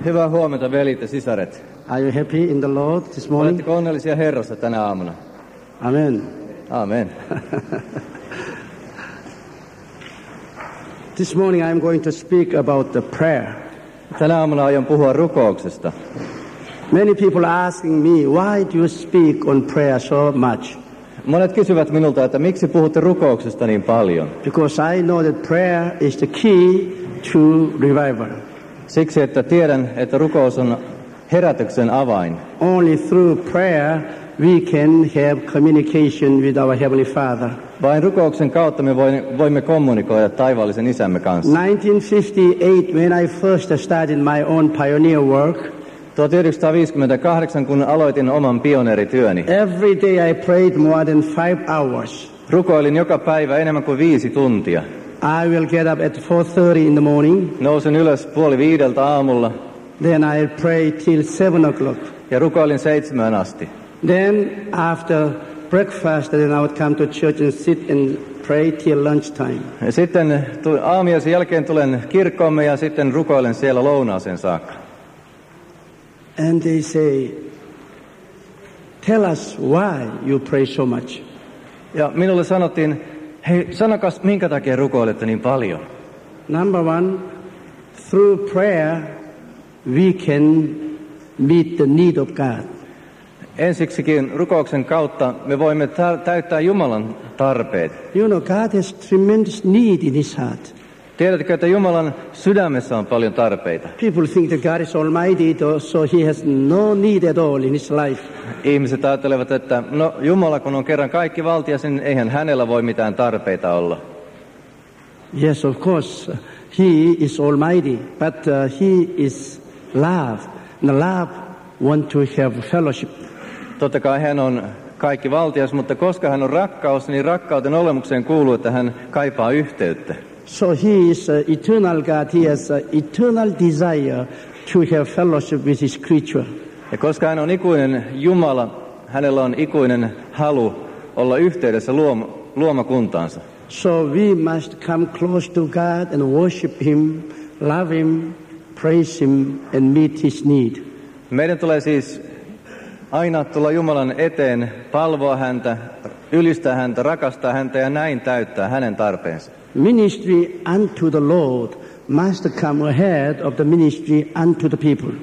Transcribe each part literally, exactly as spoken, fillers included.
Hyvää huomenta, velit ja sisaret. Are you happy in the Lord this morning? Oletteko onnellisia Herrassa tänä aamuna? Amen. Amen. This morning I'm going to speak about the prayer. Tänä aamuna aion puhua rukouksesta. Many people are asking me, why do you speak on prayer so much? Monet kysyvät minulta, että miksi puhutte rukouksesta niin paljon? Because I know that prayer is the key to revival. Siksi, että tiedän, että rukous on herätyksen avain. Only through prayer we can have communication with our Heavenly Father. Vain rukouksen kautta me voimme kommunikoida taivaallisen isämme kanssa. nineteen fifty-eight, when I first started my own pioneer work, tuhatyhdeksänsataaviisikymmentäkahdeksan, kun aloitin oman pioneerityöni. Every day I prayed more than five hours. Rukoilin joka päivä enemmän kuin viisi tuntia. I will get up at four thirty in the morning. Nousin ylös puoli viideltä aamulla. Then I pray till seven o'clock. Ja rukoilin seitsemään asti. Then after breakfast, then I would come to church and sit and pray till lunchtime. Ja sitten aamiaisen jälkeen tulen kirkkoomme ja sitten rukoilen siellä lounaaseen saakka. And they say, tell us why you pray so much. Ja minulle sanottiin, hei, sanokas, minkä takia rukoilette niin paljon? Number one, through prayer we can meet the need of God. Ensiksikin rukouksen kautta me voimme täyttää Jumalan tarpeet. You know, God has tremendous need in his heart. Tiedätkö, että Jumalan sydämessä on paljon tarpeita? People think that God is almighty, so he has no need at all in his life. Ihmiset ajattelevat, että no Jumala kun on kerran kaikki valtias, niin eihän hänellä voi mitään tarpeita olla. Yes, of course, he is almighty, but uh, he is love. And love want to have fellowship. Totta kai hän on kaikki valtias, mutta koska hän on rakkaus, niin rakkauden olemukseen kuuluu, että hän kaipaa yhteyttä. So he is uh, eternal God. He has an eternal desire to have fellowship with his creature. Ja koska hän on ikuinen Jumala, hänellä on ikuinen halu olla yhteydessä luoma, luomakuntaansa. So we must come close to God and worship him, love him, praise him and meet his need. Meidän tulee siis aina tulla Jumalan eteen, palvoa häntä, ylistää häntä, rakastaa häntä ja näin täyttää hänen tarpeensa. Ministry unto the Lord must come ahead of the ministry unto the people.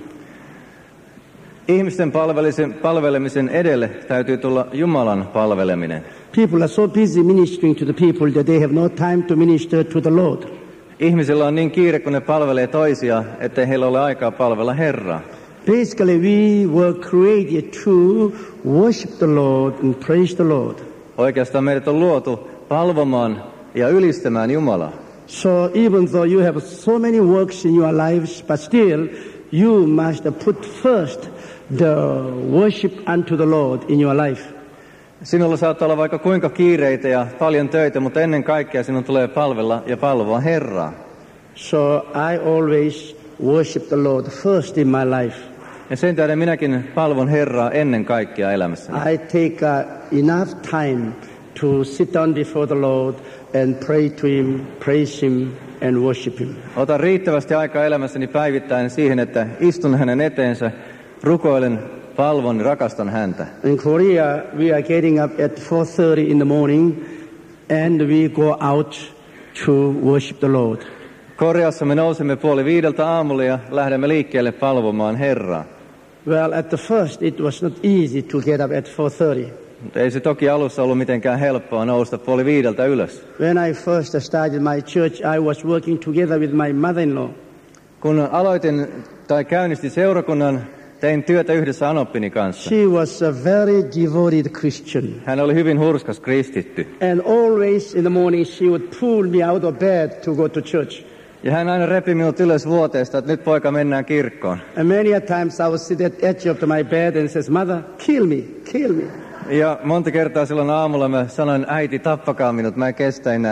Ihmisten palvelemisen edelle täytyy tulla Jumalan palveleminen. People are so busy ministering to the people that they have no time to minister to the Lord. Ihmisillä on niin kiire, kun ne palvelee toisia, ettei heillä ole aikaa palvella Herraa. Basically, we were created to worship the Lord and praise the Lord. Oikeastaan meidät on luotu palvomaan ja ylistämään Jumalaa. So even though you have so many works in your lives, but still you must put first the worship unto the Lord in your life. Sinulla saattaa olla vaikka kuinka kiireitä ja paljon töitä, mutta ennen kaikkea sinun tulee palvella ja palvoa Herraa. So I always worship the Lord first in my life. Ja sen tähden minäkin palvon Herraa ennen kaikkea elämässäni. I take uh, enough time to sit down before the Lord and pray to him, praise him and worship him. Otan riittävästi aikaa elämässäni päivittäin siihen, että istun hänen eteensä, rukoilen, palvon, rakastan häntä. In Korea we are getting up at four thirty in the morning and we go out to worship the Lord. Koreassa me nousemme puoli viideltä aamulla ja lähdemme liikkeelle palvomaan Herraa. Well, at the first it was not easy to get up at four thirty. Mutta ei se toki alussa ollut mitenkään helppoa nousta puoli viideltä ylös. When I first started my church, I was working together with my mother-in-law. Kun aloitin tai käynnistin seurakunnan, tein työtä yhdessä anoppini kanssa. She was a very devoted Christian. Hän oli hyvin hurskas kristitty. And always in the morning she would pull me out of bed to go to church. Ja hän aina repi minut ylös vuoteesta, että nyt poika mennään kirkkoon. And many a times I would sit at the edge of my bed and says, "Mother, kill me, kill me." Ja monta kertaa silloin aamulla mä sanoin, äiti, tappakaa minut, mä en kestä enää.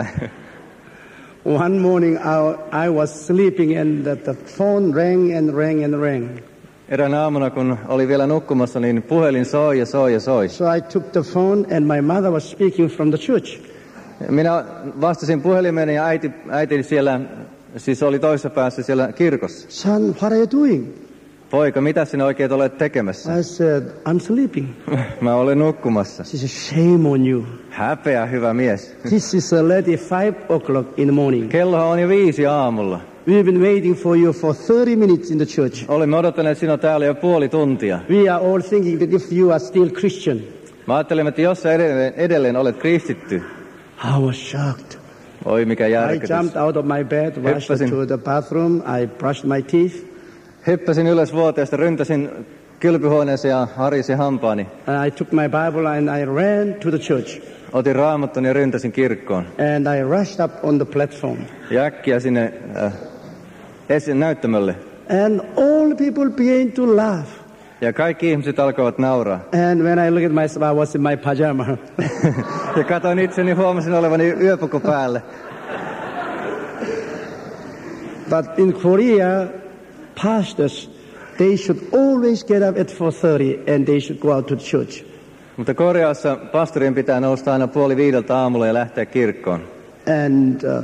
One morning I, I was sleeping and the, the phone rang and rang and rang. Erään aamuna, kun oli vielä nukkumassa, niin puhelin soi ja soi ja soi. So I took the phone and my mother was speaking from the church. Minä vastasin puhelimeen ja äiti, äiti siellä, siis oli toisessa päässä siellä kirkossa. Son, what are you doing? poika, mitä sinä oikein olet tekemässä? I said, I'm sleeping. Mä olen nukkumassa. She said, shame on you. Häpeä, hyvä mies. This is already five o'clock in the morning. Kello on jo viisi aamulla. We've been waiting for you for thirty minutes in the church. Olemme odottaneet sinua täällä jo puoli tuntia. We are all thinking that if you are still Christian. Mä ajattelin, että jos sä edelleen, edelleen olet kristitty. I was shocked. Oi, mikä I järkytys. jumped out of my bed, rushed Hyppäsin. to the bathroom. I brushed my teeth. Hyppäsin ylös vuoteesta, ryntäsin kylpyhuoneeseen ja harisin hampaani. And I took my Bible and I ran to the church. Otin raamattuni ja ryntäsin kirkkoon. And I rushed up on the platform. Ja äkkiä sinne äh, esiin näyttämölle. And all people began to laugh. Ja kaikki ihmiset alkoivat nauraa. And when I looked at myself, I was in my pajama. Ja katoin itseni, huomasin olevani yöpuku päälle. But in Korea, pastors, they should always get up at four thirty and they should go out to the church. Mutta Koreassa pastorin pitää nousta aina puoli viideltä aamulla ja lähteä kirkkoon. And uh,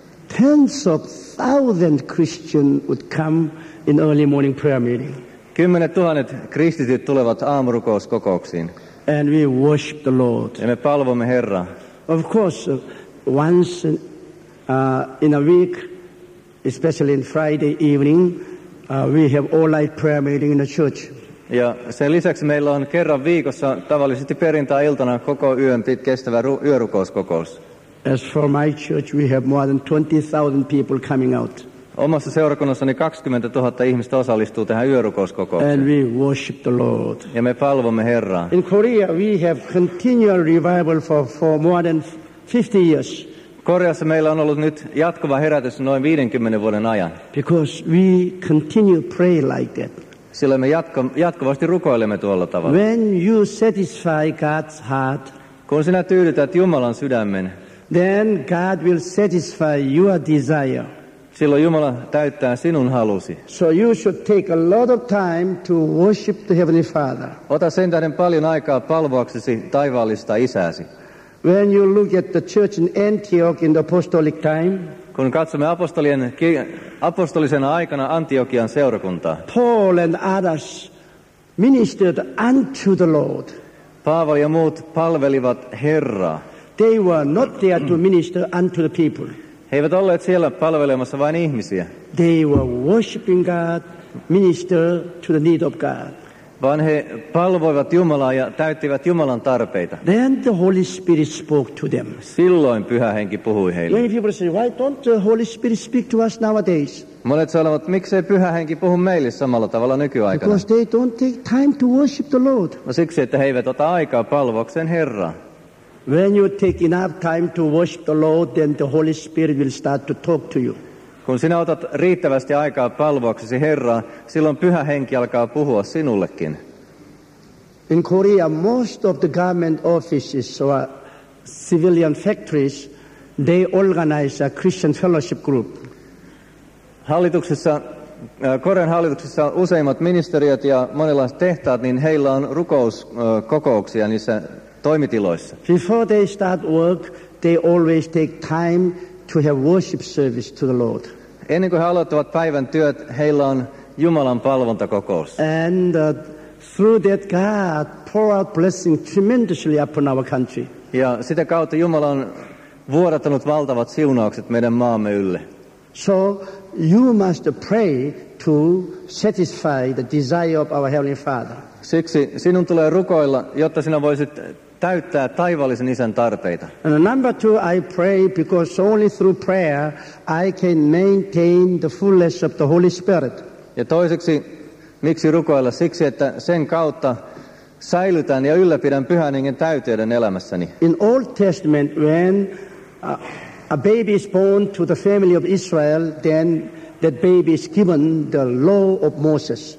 tens of thousands Christians would come in early morning prayer meeting. Kymmenet tuhannet kristityt tulevat aamurukouskokouksiin. And we worship the Lord. Ja me palvomme Herraa. Of course, uh, once uh, in a week, especially in Friday evening, uh, we have all-night prayer meeting in the church. Ja sen lisäksi meillä on kerran viikossa tavallisesti perjantai-iltana koko yön pit kestävä ru- yörukouskokous. As for my church, we have more than twenty thousand people coming out. Omassa seurakunnassani kaksikymmentätuhatta ihmistä osallistuu tähän yörukouskokoukseen. And we worship the Lord. Ja me palvomme Herraa. In Korea, we have continual revival for, for more than fifty years. Koreassa meillä on ollut nyt jatkuva herätys noin viidenkymmenen vuoden ajan. Because we continue pray like that. Sillä me jatko, jatkuvasti rukoilemme tuolla tavalla. When you satisfy God's heart, Kun sinä tyydytät Jumalan sydämen, then God will satisfy your desire. silloin Jumala täyttää sinun halusi. So you should take a lot of time to worship the Heavenly Father. Ota sen tähden paljon aikaa palvoaksesi taivaallista isääsi. When you look at the church in Antioch in the apostolic time, Kun katsomme apostolien, ki- apostolisena aikana Antiokian seurakuntaa, Paul and others ministered unto the Lord. Paavali ja muut palvelivat Herraa. They were not there to minister unto the people. He eivät olleet siellä palvelemassa vain ihmisiä, They were worshiping God, minister to the need of God. vaan he palvoivat Jumalaa ja täyttivät Jumalan tarpeita. Then the Holy Spirit spoke to them. Silloin Pyhä Henki puhui heille. Many people say, why don't the Holy Spirit speak to us nowadays? Monet sanovat, miksei Pyhä Henki puhu meille samalla tavalla nykyaikana? Because they don't take time to worship the Lord. No siksi, että he eivät ota aikaa palvoakseen Herraa. When you take enough time to worship the Lord, then the Holy Spirit will start to talk to you. Kun sinä otat riittävästi aikaa palvoaksesi Herraa, silloin Pyhä Henki alkaa puhua sinullekin. In Korea, most of the government offices or civilian factories, they organize a Christian fellowship group. Hallituksessa, äh, Korean hallituksessa useimmat ministeriöt ja monenlaiset tehtaat, niin heillä on rukouskokouksia niissä toimitiloissa. Before they start work, they always take time to have worship service to the Lord. Ennen kuin he aloittavat päivän työt, heillä on Jumalan palvontakokous. And uh, through that, God pour out blessing tremendously upon our country. Ja sitä kautta Jumala on vuodattanut valtavat siunaukset meidän maamme ylle. So you must pray to satisfy the desire of our Heavenly Father. Siksi sinun tulee rukoilla, jotta sinä voisit täyttää taivaallisen isän tarpeita. And number two, I pray because only through prayer I can maintain the fullness of the Holy Spirit. Ja toiseksi, miksi rukoilla? Siksi, että sen kautta säilytän ja ylläpidän Pyhän Hengen täyteyden elämässäni. In Old Testament, when uh, a baby is born to the family of Israel, then that baby is given the law of Moses.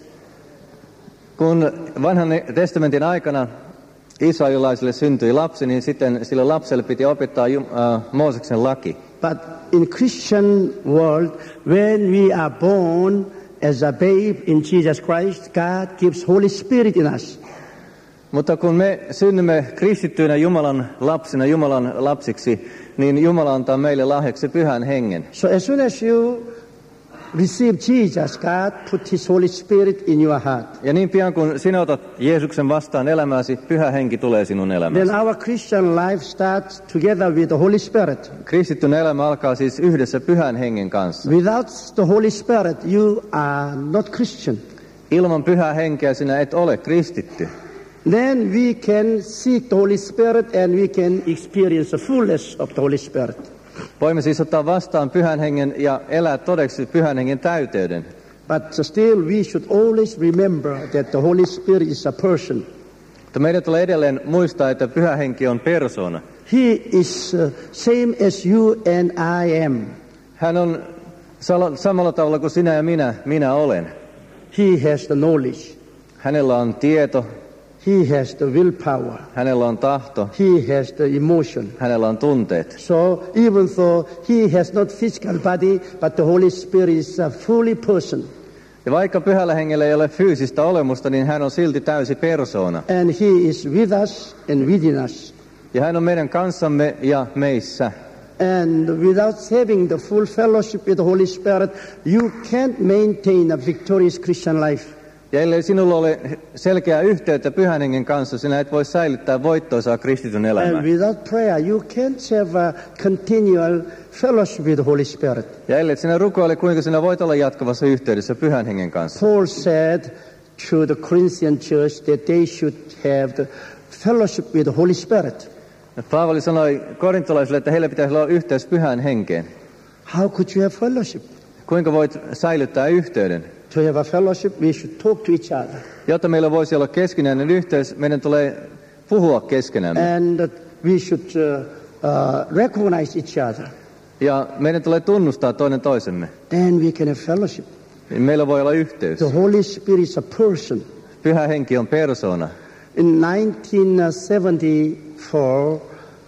Kun vanhan testamentin aikana israelilaisille syntyi lapsi, niin sitten sille lapselle piti opettaa uh, Mooseksen laki. But in Christian world, when we are born as a babe in Jesus Christ, God gives Holy Spirit in us. Mutta kun me synnymme kristittyinä Jumalan lapsina, Jumalan lapsiksi, niin Jumala antaa meille lahjaksi Pyhän Hengen. So as soon as you receive Jesus, God put His Holy Spirit in your heart. Ja niin pian kun sinä otat Jeesuksen vastaan elämääsi, Pyhä Henki tulee sinun elämääsi. Then our Christian life starts together with the Holy Spirit. Kristityn elämä alkaa siis yhdessä Pyhän Hengen kanssa. Without the Holy Spirit, you are not Christian. Ilman Pyhää Henkeä sinä et ole kristitty. Then we can seek the Holy Spirit and we can experience the fullness of the Holy Spirit. Voimme siis ottaa vastaan Pyhän Hengen ja elää todeksi Pyhän Hengen täyteyden. But still we should always remember that the Holy Spirit is a person. Mutta meidän tulee edelleen muistaa, että Pyhä Henki on persoona. He is uh, same as you and I am. Hän on samalla tavalla kuin sinä ja minä, minä olen. He has the knowledge. Hänellä on tieto. He has the willpower. Hänellä on tahto. He has the emotion. Hänellä on tunteet. So even though he has not physical body, but the Holy Spirit is a fully person. Ja vaikka Pyhällä Hengellä ei ole fyysistä olemusta, niin hän on silti täysi persoona. And he is with us and within us. Ja hän on meidän kanssamme ja meissä. And without having the full fellowship with the Holy Spirit, you can't maintain a victorious Christian life. Ja ellei sinulla ole selkeää yhteyttä Pyhän Hengen kanssa, sinä et voi säilyttää voittoisaa kristityn elämää. And without prayer, you can't have a continual fellowship with the Holy Spirit. Ja ellei sinä rukoile, kuinka sinä voit olla jatkuvassa yhteydessä Pyhän Hengen kanssa. Paul said to the Corinthian church that they should have the fellowship with the Holy Spirit. Paavali sanoi korintolaisille, että heillä pitäisi olla yhteys Pyhän Henkeen. How could you have fellowship? Kuinka voit säilyttää yhteyden? To have a fellowship, we should talk to each other. Jotta meillä voisi olla keskinäinen yhteys, meidän tulee puhua keskenämme. And we should uh, uh, recognize each other. Ja meidän tulee tunnustaa toinen toisemme. Then we can have fellowship. Meillä voi olla yhteys. The Holy Spirit is a person. Pyhä Henki on persoona. In nineteen seventy-four,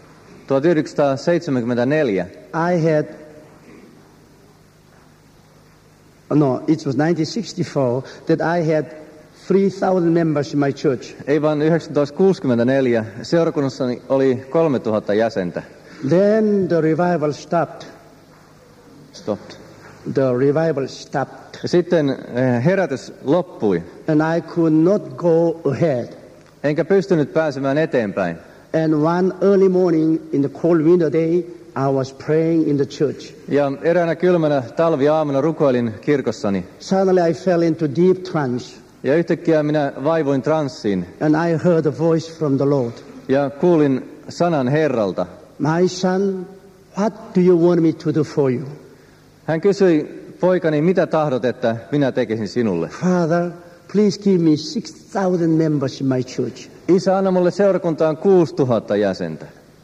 tuhatyhdeksänsataaseitsemänkymmentäneljä I had, no, it was nineteen sixty-four that I had three thousand members in my church. Ei vaan tuhatyhdeksänsataakuusikymmentäneljä. Seurakunnassani oli kolmetuhatta jäsentä. Then the revival stopped. Stopped. The revival stopped. Ja sitten herätys loppui. And I could not go ahead. Enkä pystynyt pääsemään eteenpäin. And one early morning in the cold winter day, I was praying in the church. Ja eräänä kylmänä talviaamuna rukoilin kirkossani. Suddenly I fell into deep trance. Ja yhtäkkiä minä vaivuin transsiin. And I heard a voice from the Lord. Ja kuulin sanan Herralta. My son, what do you want me to do for you? Hän kysyi, poikani, mitä tahdot, että minä tekisin sinulle? Father, please give me six thousand members in my church. Isä, anna mulle seurakuntaan kuusituhatta jäsentä.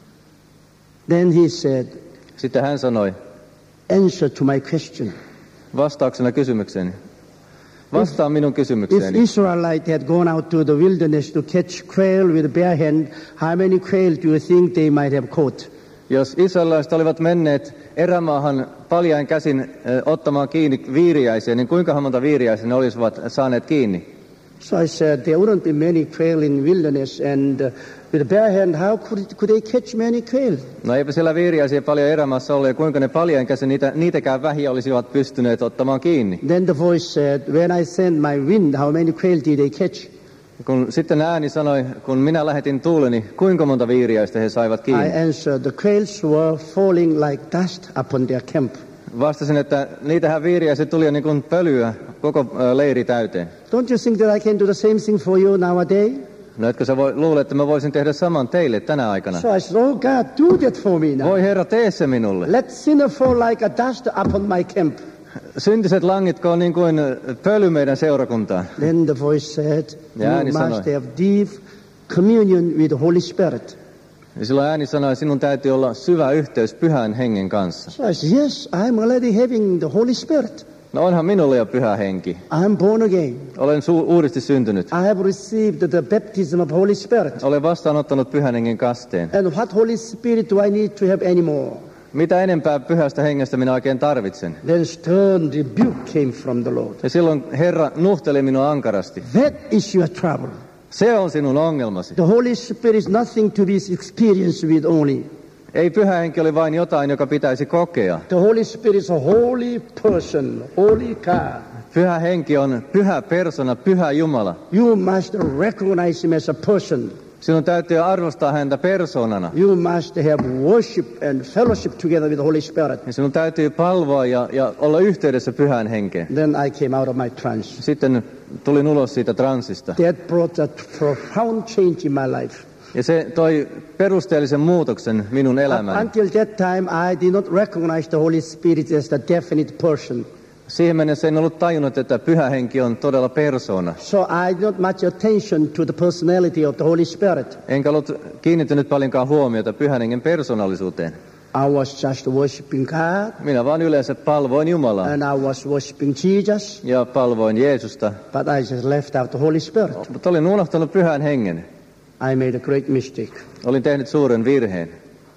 Then he said, Sitten hän sanoi, answer to my question. Vastauksena kysymykseeni. Vastaa minun If kysymykseeni. Israelite had gone out to the wilderness to catch quail with bare hand, how many quail do you think they might have caught? Jos israelilaiset olivat menneet erämaahan paljain käsin äh, ottamaan kiinni viiriäisiä, niin kuinka monta viiriäisiä ne olisivat saaneet kiinni? So I said, there wouldn't be many quail in wilderness, and uh, with bare hand, how could, could they catch many quail? No eipä siellä viiriäisiä paljon erämaassa ollut, ja kuinka ne paljain käsin niitä, niitäkään vähiä olisivat pystyneet ottamaan kiinni. Then the voice said, when I sent my wind, how many quail did they catch? Kun sitten ääni sanoi, kun minä lähetin tuuleni, kuinka monta viiriäistä he saivat kiinni? I answered, the quails were falling like dust upon their camp. Vastasin, että niitähän viiriäiset tuli niin kuin pölyä koko leiri täyteen. Don't you think that I can do the same thing for you nowadays? No etkö sä voi, luule, että mä voisin tehdä saman teille tänä aikana? So I said, oh God, do that for me now. Voi Herra, tee se minulle. Let sinner fall like a dust upon my camp. Syntiset langitkoon niin kuin pöly meidän seurakuntaan. Then the voice said, Ja ääni you must sanoi. have deep communion with the Holy Spirit. Ja silloin ääni sanoi, sinun täytyy olla syvä yhteys Pyhän Hengen kanssa. So I said, yes, I'm already having the Holy Spirit. No onhan minulla jo Pyhä Henki. I'm born again. Olen su- uudesti syntynyt. I have received the baptism of Holy Spirit. Olen vastaanottanut Pyhän Hengen kasteen. And what Holy Spirit do I need to have anymore? Mitä enempää Pyhästä Hengestä minä oikein tarvitsen? Then stern rebuke came from the Lord. Ja silloin Herra nuhteli minua ankarasti. That is your trouble. Se on sinun ongelmasi. The Holy Spirit is nothing to be experienced with only. Ei pyhä henki ole vain jotain, joka pitäisi kokea. The Holy Spirit is a holy person, holy God. Pyhä henki on pyhä persona, pyhä Jumala. You must recognize him as a person. Sinun täytyy arvostaa häntä persoonana. You must have worship and fellowship together with the Holy Spirit. Ja sinun täytyy palvoa ja, ja olla yhteydessä pyhään henkeen. Then I came out of my trance. Sitten tulin ulos siitä transista. That brought a profound change in my life. Ja se toi perusteellisen muutoksen minun elämääni. Until that time I did not recognize the Holy Spirit as a definite person. Siihen mennessä en ollut tajunnut, että pyhä henki on todella persoona. So I did not much attention to the personality of the Holy Spirit. Enkä ollut kiinnittänyt paljonkaan huomiota pyhän hengen persoonallisuuteen. I was just worshiping God. Minä vaan yleensä palvoin Jumalaa. And I was worshiping Jesus. Ja palvoin Jeesusta. But I just left out the Holy Spirit. Mutta olin unohtanut pyhän hengen. I made a great mistake. Olin tehnyt suuren virheen.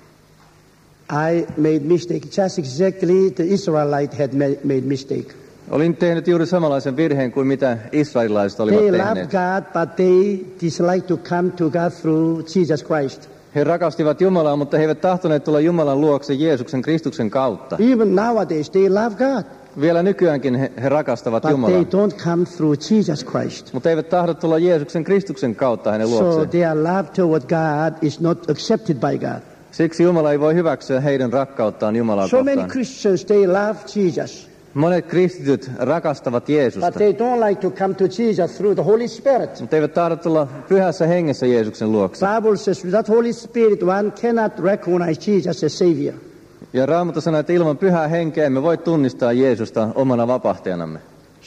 I made mistake just exactly the Israelite had made mistake. Olin tehnyt juuri samanlaisen virheen kuin mitä israelilaiset olivat They tehneet. loved God, but they dislike to come to God through Jesus Christ. He rakastivat Jumalaa, mutta he eivät tahtoneet tulla Jumalan luokse Jeesuksen Kristuksen kautta. Even nowadays they love God. Vielä nykyäänkin he, he rakastavat But Jumalaa. they don't come through Jesus Christ. Mutta eivät tahdo tulla Jeesuksen Kristuksen kautta hänen luokseen. So their love toward God is not accepted by God. Siksi Jumala ei voi hyväksyä heidän rakkauttaan Jumalaa So kohtaan. many Christians, they love Jesus. Monet kristityt rakastavat Jeesusta, But they don't like to come to Jesus through the Holy Spirit. mutta eivät tahdo tulla pyhässä hengessä Jeesuksen luokse. Bible says without Holy Spirit one cannot recognize Jesus as Savior. Ja Raamattu sanoo, että ilman pyhää henkeä emme voi tunnistaa Jeesusta omana vapahtajanamme.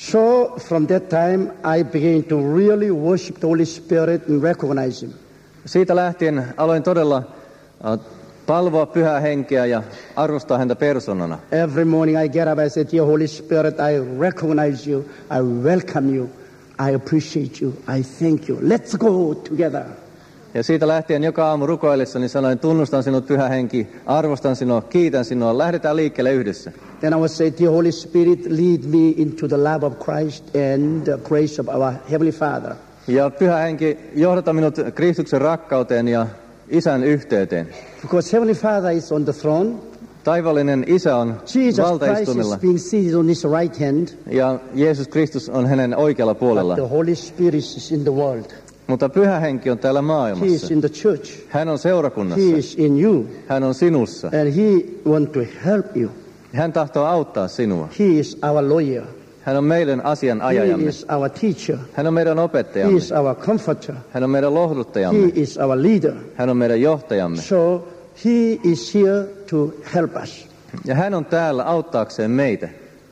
So from that time I began to really worship the Holy Spirit and recognize him. Siitä lähtien aloin todella uh, palvoa pyhää henkeä ja arvostaa häntä persoonana. Every morning I get up and say, dear Holy Spirit, I recognize you, I welcome you, I appreciate you, I thank you. Let's go together. Ja siitä lähtien joka aamu rukoillessani sanoin, tunnustan sinut pyhä henki, arvostan sinua, kiitän sinua, lähdetään liikkeelle yhdessä. Then I would say, dear Holy Spirit, lead me into the love of Christ and the grace of our Heavenly Father. Ja pyhä henki, johdata minut Kristuksen rakkauteen ja Isän yhteyteen. Because Heavenly Father is on the throne. Taivallinen Isä on Jesus Christ valtaistumilla is being seated on his right hand. ja Jeesus Kristus on hänen oikealla puolella. But the Holy Spirit is in the world. Mutta pyhä henki on täällä He maailmassa. is in the church. Hän on seurakunnassa. He is in you. Hän on sinussa. And he wants to help you. Hän tahtoo auttaa sinua. He is our lawyer. Hän on meidän He asianajajamme. is our teacher. Hän on meidän He opettajamme. is our comforter. Hän on meidän He lohduttajamme. is our leader. Hän on meidän johtajamme. So he is here to help us. Ja hän on täällä auttaakseen meitä.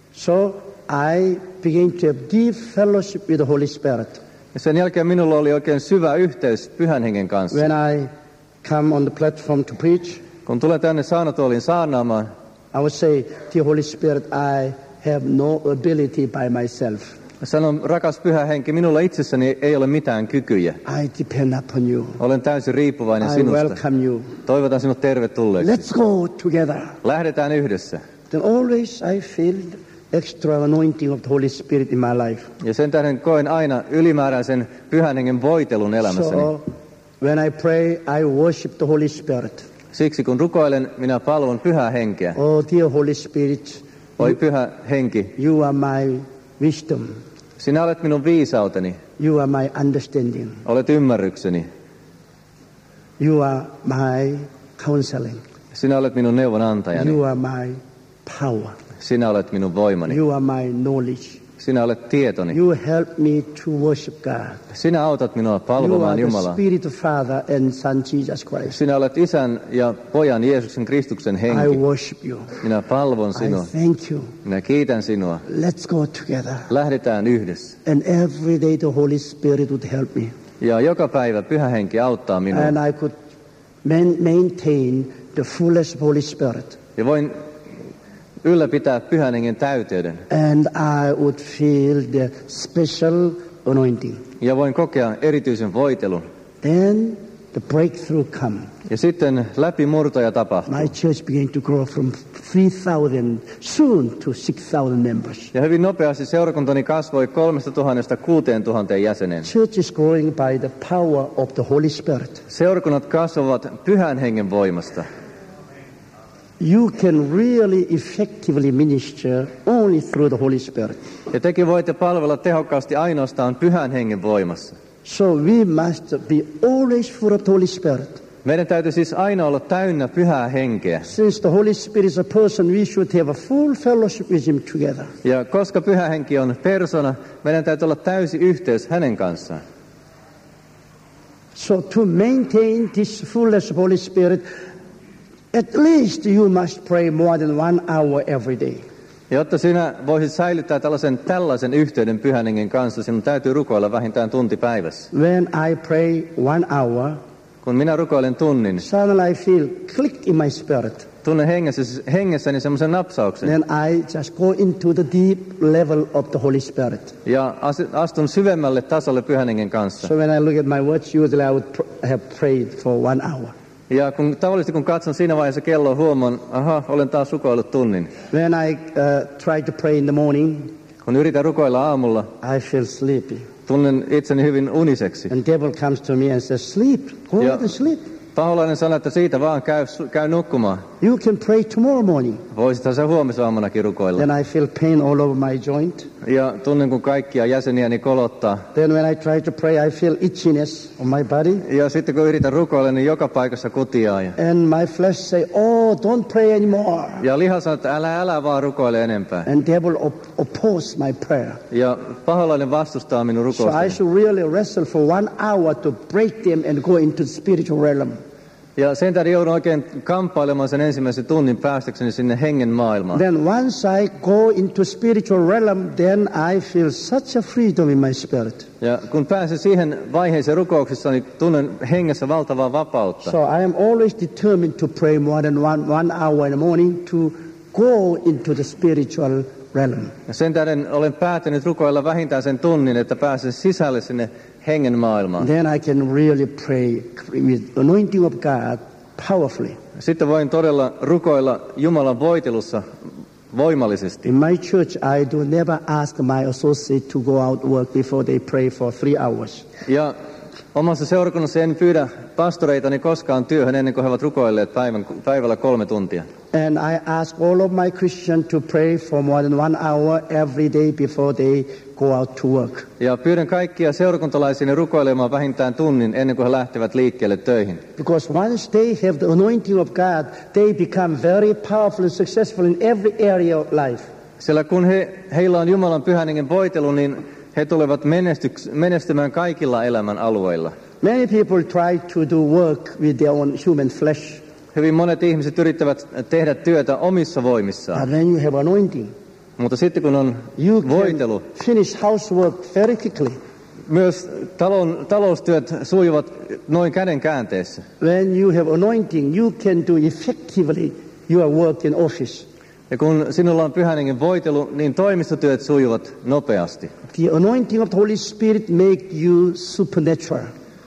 So I began to have deep fellowship with the Holy Spirit. Ja sen jälkeen minulla oli oikein syvä yhteys Pyhän Hengen kanssa. When I come on the platform to preach, Kun tulen tänne saarnatuoliin saarnaamaan, I would say, dear Holy Spirit, I have no ability by myself. sanon, rakas Pyhä Henki, minulla itsessäni ei ole mitään kykyjä. I depend upon you. Olen täysin riippuvainen I sinusta. welcome you. Toivotan sinut tervetulleeksi. Let's go together. Lähdetään yhdessä. Then always I feel extra anointing of the Holy Spirit in my life. Ja sen tähden koen aina ylimääräisen Pyhän Hengen voitelun elämässäni. So when I pray, I worship the Holy Spirit. Siksi kun rukoilen, minä palvon Pyhää Henkeä. Oh, dear Holy Spirit, Oi Pyhä Henki, you are my wisdom. sinä olet minun viisauteni, You are my understanding. olet ymmärrykseni, You are my counseling. sinä olet minun neuvonantajani, You are my power. sinä olet minun voimani, You are my knowledge. sinä olet tietoni, You help me to worship God. sinä autat minua You are palvomaan the Jumalaa. Spirit of Father and Son Jesus Christ. Sinä olet Isän ja Pojan Jeesuksen Kristuksen I henki. worship you. Minä palvon I sinua, thank you. minä kiitän sinua. Let's go together. Lähdetään yhdessä. And every day the Holy Spirit would help me. Ja joka päivä Pyhä Henki auttaa minua. And I could man- maintain the fullness of Holy Spirit. Ja voin ylläpitää Pyhän Hengen täyteyden. And I would feel the special anointing. Ja voin kokea erityisen voitelun. Then the breakthrough come. Ja sitten läpimurtoja tapahtuu. My church began to grow from three thousand soon to six thousand members. Ja hyvin nopeasti seurakuntani kasvoi kolmesta tuhannesta kuuteen tuhanteen jäseneen. Church is growing by the power of the Holy Spirit. Seurakunnat kasvavat Pyhän Hengen voimasta. You can really effectively minister only through the Holy Spirit. Ja tekin voitte palvella tehokkaasti ainoastaan Pyhän Hengen voimassa. So we must be always full of the Holy Spirit. Meidän täytyy siis aina olla täynnä Pyhää Henkeä. Since the Holy Spirit is a person, we should have a full fellowship with him together. Ja koska Pyhä Henki on persona, meidän täytyy olla täysi yhteys hänen kanssaan. So to maintain this fullness of Holy Spirit, at least you must pray more than one hour every day. Jotta sinä voisit säilyttää tällaisen, tällaisen yhteyden Pyhän Hengen kanssa, sinun täytyy rukoilla vähintään tunti päivässä. When I pray one hour, kun minä rukoilen tunnin, suddenly I feel click in my spirit. Tunnen hengessä, hengessäni semmoisen napsauksen. Then I just go into the deep level of the Holy Spirit. Ja astun syvemmälle tasolle Pyhän Hengen kanssa. So when I look at my watch, usually I would pr- have prayed for one hour. Ja kun, tavallisesti kun katson siinä vaiheessa kelloa, huomaan, aha, olen taas rukoillut tunnin. When I uh, try to pray in the morning, kun yritän rukoilla aamulla, I feel sleepy. Tunnen itseni hyvin uniseksi. And devil comes to me and says, sleep, go ja and sleep. Paholainen sanoo, että siitä vaan käy, käy nukkumaan. You can pray tomorrow morning. Voisithan sä huomisaamunakin rukoilla. Then I feel pain all over my joint. Ja tunnen, kun kaikkia jäseniäni kolottaa. Then when I try to pray, I feel itchiness on my body. Ja sitten kun yritän rukoilla, niin joka paikassa kutiaa. Ja, and my flesh say, oh, don't pray anymore. Ja liha sanoo, että älä, älä vaan rukoile enempää. And devil op- oppose my prayer. Ja paholainen vastustaa minun rukoustani. So I should really wrestle for one hour to break them and go into the spiritual realm. Ja sen tähden joudun oikein kamppailemaan sen ensimmäisen tunnin päästäkseni sinne hengen maailmaan. Then once I go into spiritual realm, then I feel such a freedom in my spirit. Ja kun pääsen siihen vaiheeseen rukouksessa, niin tunnen hengessä valtavaa vapautta. So I am always determined to pray more than one, one hour in the morning to go into the spiritual realm. Ja sen tähden olen päättänyt rukoilla vähintään sen tunnin, että pääsen sisälle sinne hengen maailmaan. Then I can really pray with anointing of God powerfully. Sitten voin todella rukoilla Jumalan voitelussa voimallisesti. In my church, I do never ask my associate to go out work before they pray for three hours. Ja omassa seurakunnassa en pyydä pastoreitani koskaan työhön ennen kuin he ovat rukoilleet päivän, päivällä kolme tuntia. And I ask all of my Christians to pray for more than one hour every day before they go out to work. Ja pyydän kaikkia seurakuntalaisia rukoilemaan vähintään tunnin ennen kuin he lähtevät liikkeelle töihin. Because once they have the anointing of God, they become very powerful and successful in every area of life. Sillä kun he, heillä on Jumalan Pyhän Hengen voitelu, niin he tulevat menestymään kaikilla elämän alueilla. Many people try to do work with their own human flesh. Hyvin monet ihmiset yrittävät tehdä työtä omissa voimissaan. But when you have anointing, mutta sitten kun on you voitelu, can finish housework very quickly. Myös talon, taloustyöt sujuvat noin käden käänteessä. When you have anointing, you can do effectively your work in office. Ja kun sinulla on Pyhän Hengen voitelu, niin toimistotyöt sujuvat nopeasti. The anointing of the Holy Spirit make you supernatural.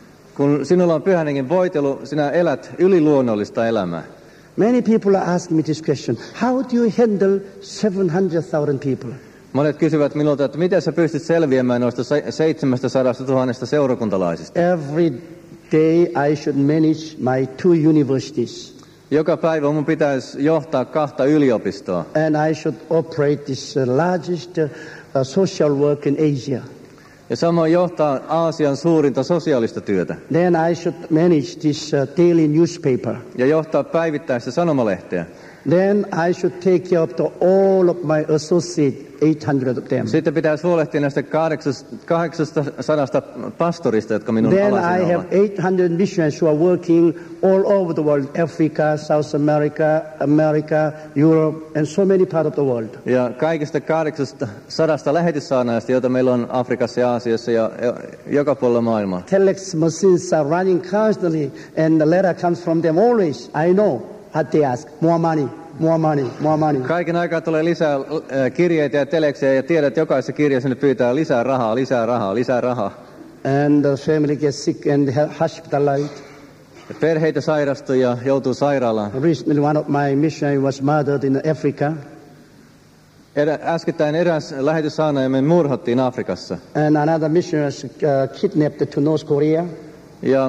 Kun sinulla on Pyhän Hengen voitelu, sinä elät yliluonnollista elämää. Many people are asking me this question. How do you handle seven hundred thousand people? Monet kysyvät minulta, että miten sä pystyt selviämään noista seitsemästäsadastatuhannesta seurakuntalaisista. Every day I should manage my two universities. Joka päivä mun pitäisi johtaa kahta yliopistoa. And I should operate this uh, largest uh, social work in Asia. Ja samoin johtaa Aasian suurinta sosiaalista työtä. Then I should manage this uh, daily newspaper. Ja johtaa päivittäistä sanomalehteä. Then I should take care of the, all of my associates, eight hundred of them. Sitten pitäisi huolehtia näistä kahdeksansataa pastorista, jotka minun Then alaisena I have ovat. eight hundred missionaries who are working all over the world, Africa, South America, America, Europe, and so many parts of the world. Ja kaikista kahdeksansataa lähetyssaarnaajasta, joita meillä on Afrikassa ja Aasiassa ja, ja joka puolella maailmaa. Telex machines are running constantly, and the letter comes from them always. I know what they ask. More money, more money, more money. Kaiken aikaa tulee lisää äh, kirjeitä ja teleksejä ja tiedät, että jokaisessa kirjassa ne pyytää lisää rahaa, lisää rahaa, lisää rahaa. And the family gets sick and hospitalized. Perheitä sairastuu ja joutuu sairaalaan. Recently one of my missionaries was murdered in Africa. Erä, äskettäin eräs lähetyssaarnaajamme murhattiin Afrikassa. And another missionary was uh, kidnapped to North Korea. Ja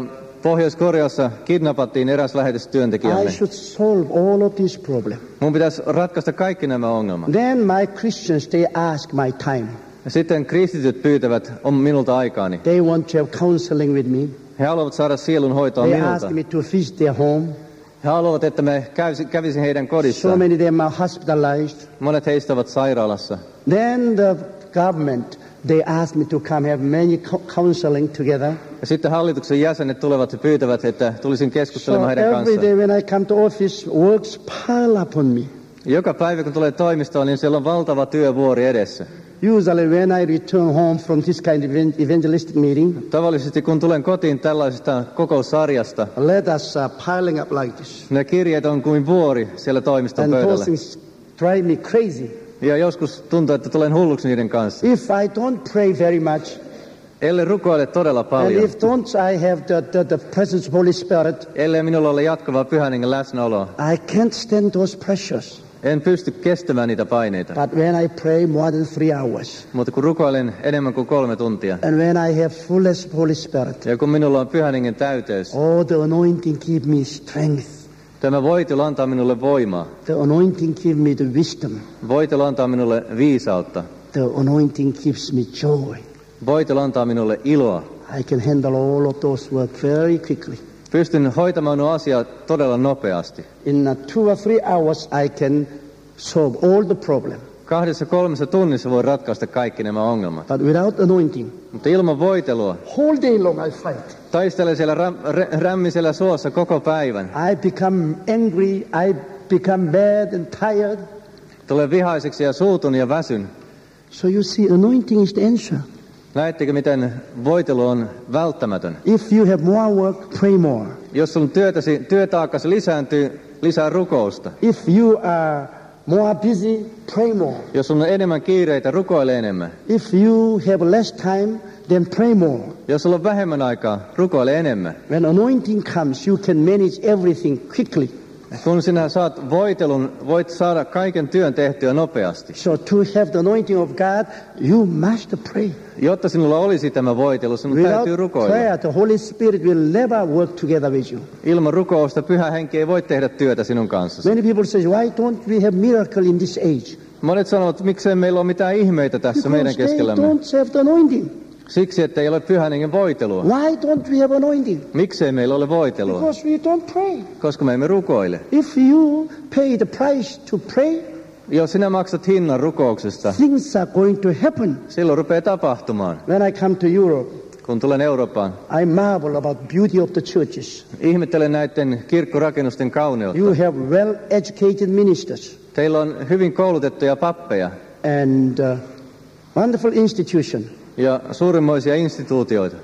Pohjois-Koreassa kidnappattiin eräs I lähetystyöntekijämme. should solve all of these problems. Mun pitäisi ratkaista kaikki nämä ongelmat. Then my Christians, they ask my time. Ja sitten kristityt pyytävät on minulta aikaani. They want to have counseling with me. He haluavat saada sielun hoitoa They minulta. ask me to visit their home. He haluavat, että me kävisi, kävisi heidän So kodissaan. many of them are hospitalized. Monet heistä ovat sairaalassa. Then the government, they ask me to come have many co- counseling together. Ja sitten hallituksen jäsenet tulevat ja pyytävät, että tulisin So keskustelemaan heidän every kanssaan. day when I come to office, works pile upon me. Joka päivä kun tulee toimistoon, niin siellä on valtava työvuori edessä. Usually when I return home from this kind of event- evangelistic meeting, Tavallisesti kun tulen kotiin tällaisesta kokoussarjasta, letters are piling up like this. ne kirjeet on kuin vuori siellä toimiston And those pöydällä. things drive me crazy. Ja joskus tuntuu, että tulen hulluksi niiden kanssa. If I don't pray very much, Ellei rukoile todella and paljon, if don't I have the, the, the presence of Holy Spirit, ellei minulla ole jatkuvaa pyhän hengen läsnäoloa, I can't stand those pressures. en pysty kestämään niitä paineita. But when I pray more than three hours, Mutta kun rukoilen enemmän kuin kolme tuntia, and when I have fullness of Holy Spirit, ja kun minulla on pyhän hengen täyteys, oh, the anointing give me strength. tämä voitelu antaa minulle voimaa. The anointing give me the wisdom. Voitelu antaa minulle viisautta. The anointing gives me joy. Voitelu antaa minulle iloa. I can handle all of those work very quickly. Pystyn hoitamaan nuo asiat todella nopeasti. In uh, two or three hours, I can solve all the problem. Kahdessa kolmessa tunnissa voi ratkaista kaikki nämä ongelmat. But without anointing, Mutta ilman voitelua whole day long I fight. taistelen siellä räm, rä, rämmisellä suossa koko päivän. I become angry. I become bad and tired. Tulen vihaiseksi ja suutun ja väsyn. So you see, anointing is the answer. Näettekö, miten voitelu on välttämätön? If you have more work, pray more. Jos sun työtäsi, työtaakkasi lisääntyy, lisää rukousta. If you are more busy, pray more. Jos sun on enemmän kiireitä, rukoile enemmän. If you have less time, then pray more. Jos sulla on vähemmän aikaa, rukoile enemmän. When anointing comes, you can manage everything quickly. Kun sinä saat voitelun, voit saada kaiken työn tehtyä nopeasti. So to have the anointing of God, you must pray. Jotta sinulla olisi tämä voitelu, sinun Without täytyy rukoilla. prayer, the Holy Spirit will never work together with you. Ilman rukousta pyhä henki ei voi tehdä työtä sinun kanssasi. Many people say, why don't we have miracle in this age? Monet sanovat, että miksei meillä ole mitään ihmeitä tässä meidän Because they keskellämme. don't have the anointing. Siksi, että ei ole pyhän hengen voitelua. Why don't we have anointing? Miksei meillä ole voitelua? Because we don't pray. Koska me emme rukoile. If you pay the price to pray, Jos sinä maksat hinnan rukouksesta, things are going to happen. silloin rupeaa tapahtumaan. When I come to Europe, Kun tulen Eurooppaan, I marvel about beauty of the churches. ihmettelen näiden kirkkorakennusten kauneutta. You have well-educated ministers Teillä on hyvin koulutettuja pappeja and uh, wonderful institution. ja suurimmoisia instituutioita.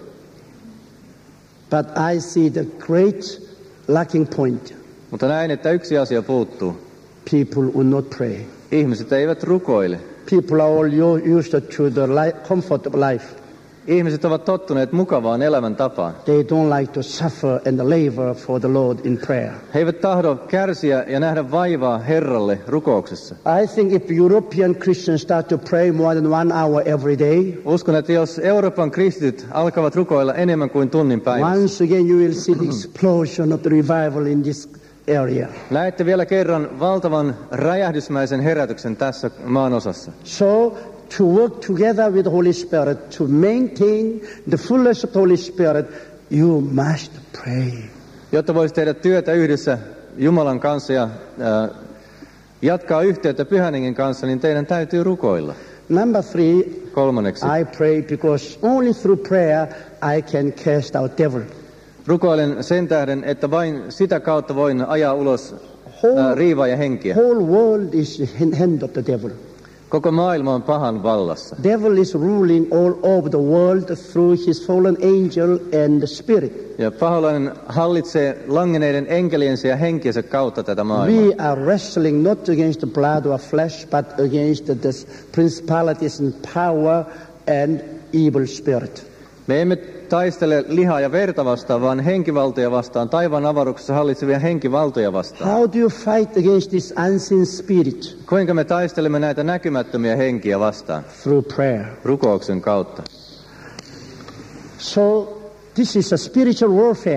But I see the great lacking point. Mutta näin, että yksi asia puuttuu. People will not pray. Ihmiset eivät rukoile. People are all u- used to the li- comfort of life. Ihmiset ovat tottuneet mukavaan elämäntapaan. They don't like to suffer and labor for the Lord in prayer. He eivät tahdo kärsiä ja nähdä vaivaa Herralle rukouksessa. I think if European Christians start to pray more than one hour every day, Uskon, että jos Euroopan kristityt alkavat rukoilla enemmän kuin tunnin päivässä, once again you will see the explosion of the revival in this area. näette vielä kerran valtavan räjähdysmäisen herätyksen tässä maanosassa. So, to work together with the Holy Spirit, to maintain the fullness of the Holy Spirit, you must pray. Jotta voisi tehdä työtä yhdessä Jumalan kanssa ja äh, jatkaa yhteyttä Pyhän Hengen kanssa, niin teidän täytyy rukoilla. Number three, Kolmanneksi, I pray because only through prayer I can cast out devil. rukoilen sen tähden, että vain sitä kautta voin ajaa ulos äh, riivaa ja henkiä. Whole world is in hand of the devil. Koko maailma on pahan vallassa. Devil is ruling all over the world through his fallen angel and the spirit. Ja paholainen hallitsee langeneiden enkeliensä ja henkiensä kautta tätä maailmaa. We are wrestling not against the blood or flesh, but against the, the principalities and power and evil spirit. Me emme taistele lihaa ja verta vastaan, vaan henkivaltoja vastaan, taivaan avaruksessa hallitsevia henkivaltoja vastaan. How do you fight against this unseen spirit? Kuinka me taistelemme näitä näkymättömiä henkiä vastaan? Through prayer. Rukouksen kautta. So this is a spiritual warfare.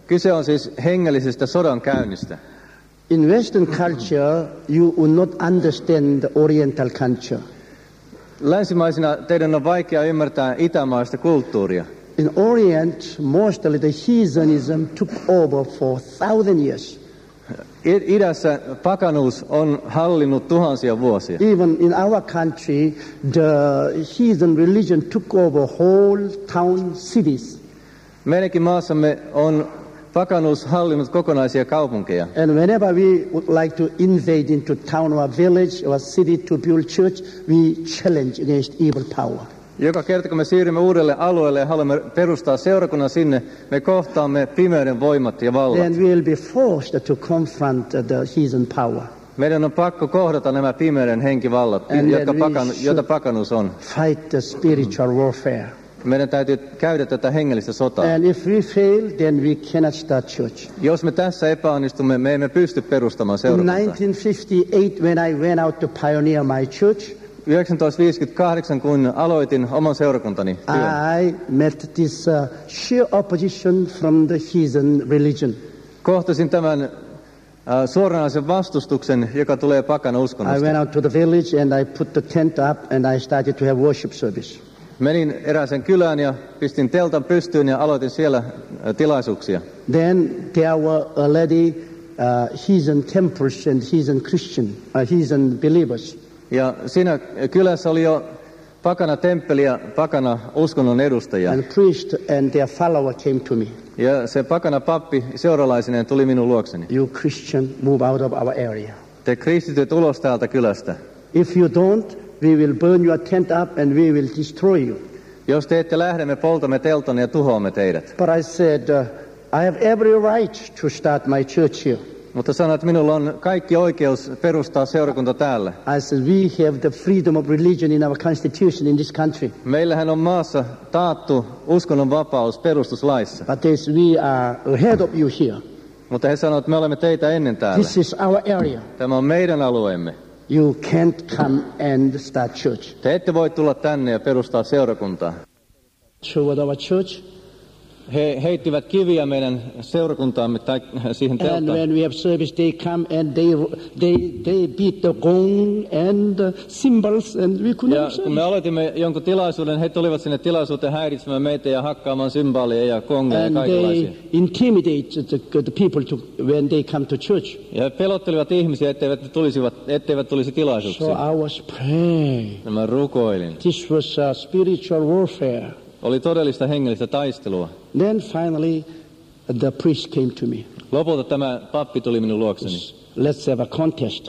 Kyse on siis hengellisestä sodankäynnistä. In Western culture, you will not understand the Oriental culture. Länsimaisina teidän on vaikea ymmärtää itämaista kulttuuria. In Orient, mostly the heathenism took over for thousand years. Idässä pakanuus on hallinnut tuhansia vuosia. Even in our country, the heathen religion took over whole town cities. Meidänkin maassamme on pakanuus hallinnut kokonaisia kaupunkeja. And whenever we would like to invade into town or village or city to build church, we challenge against evil power. Joka kerta kun me siirrymme uudelle alueelle ja haluamme perustaa seurakunnan sinne, me kohtaamme pimeyden voimat ja vallat. Then we will be forced to confront the heathen power. Meidän on pakko kohdata nämä pimeyden henkivallat, jotka pakan, joita pakanuus on. Fight the spiritual warfare. Meidän täytyy käydä tätä hengellistä sotaa. And if we fail, then we cannot start church. Jos me tässä epäonnistumme, me emme pysty perustamaan seurakuntaa. In nineteen fifty-eight, when I went out to pioneer my church, yhdeksäntoistasataaviisikymmentäkahdeksan, kun aloitin oman seurakuntani työn, I met this uh, sheer opposition from the heathen religion. kohtasin tämän uh, suoranaisen vastustuksen, joka tulee pakana I uskonnosta. went out to the village and I put the tent up and I started to have worship service. Menin erääseen kylään ja pistin teltan pystyyn ja aloitin siellä uh, tilaisuuksia. Then there were already uh, heathen temples and heathen Christian, uh, heathen believers. Ja siinä kylässä oli jo pakana temppeli ja pakana uskonnon edustajia. And priest and their follower came to me. Ja se pakana pappi seuralaisineen tuli minun luokseni. You Christian, move out of our area. Te kristityt ulos täältä kylästä. If you don't, we will burn your tent up and we will destroy you. Jos te ette lähde, me poltamme teltan ja tuhoamme teidät. But I said, uh, I have every right to start my church here. Mutta sanoin, että minulla on kaikki oikeus perustaa seurakunta täällä. I said, we have the freedom of religion in our constitution in this country. Meillähän on maassa taattu uskonnon vapaus perustuslaissa. But this, we are ahead of you here. Mutta he sanoivat, että me olemme teitä ennen täällä. This is our area. Tämä on meidän alueemme. You can't come and start church. Te ette voi tulla tänne ja perustaa seurakuntaa. Toward our church. He heittivät kiviä meidän seurakuntaamme tai siihen And telttaan. when we have service, they come and they they they beat the gong and the cymbals, and we couldn't Ja have kun me service. aloitimme jonkun tilaisuuden, he tulivat sinne tilaisuuteen häiritsemään meitä ja hakkaamaan symbaaleja ja kongeja ja And kaikenlaisia. they intimidate the, the people to, when they come to church. Ja he pelottelivat ihmisiä, etteivät, ne tulisivat, etteivät tulisi So tilaisuuksiin. I was praying. Ja mä rukoilin. This was a spiritual warfare. Oli todellista hengellistä taistelua. Then finally, the priest came to me. Lopulta tämä pappi tuli minun luokseni. Let's have a contest.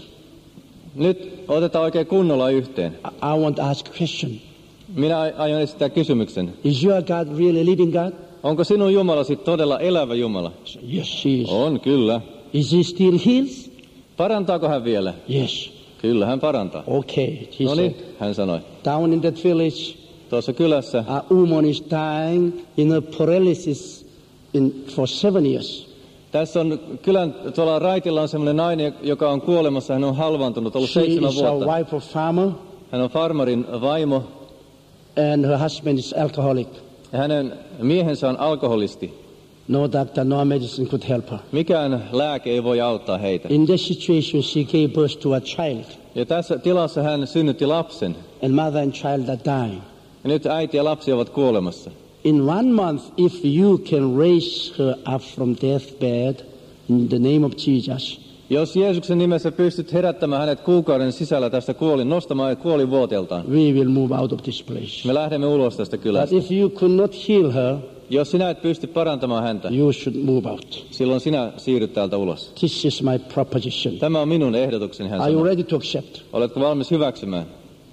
Nyt otetaan oikein kunnolla yhteen. I, I want to ask a question. Minä aion esittää kysymyksen. Is your God really living God? Onko sinun Jumalasi todella elävä Jumala? Yes, he is. On, kyllä. Is he still heals? Parantaako hän vielä? Yes. Kyllä, hän parantaa. Okay, he No niin, said. hän sanoi. Down in that village, Tuossa kylässä a woman is dying in a paralysis in, for seven years. tässä on kylän tuolla raitilla on semmoinen nainen, joka on kuolemassa. Hän on halvaantunut, ollut She seitsemän is a vuotta. wife of farmer, Hän on farmarin vaimo and her husband is alcoholic. ja hänen miehensä on alkoholisti. No doctor, no medicine could help her. Mikään lääke ei voi auttaa heitä. In this situation, she gave birth to a child, Ja tässä tilassa hän synnytti lapsen. and mother and child are dying. Ja nyt äiti ja lapsi ovat kuolemassa. In one month, if you can raise her up from deathbed in the name of Jesus, Jos Jeesuksen nimessä pystyt herättämään hänet kuukauden sisällä tästä kuolin, nostamaan kuolivuoteeltaan, we will move out of this place. me lähdemme ulos tästä But kylästä. if you could not heal her, Jos sinä et pysty parantamaan häntä, you should move out. silloin sinä siirryt täältä ulos. This is my proposition. Tämä on minun ehdotukseni, hän Are you sanoi. ready to accept? Oletko valmis hyväksymään?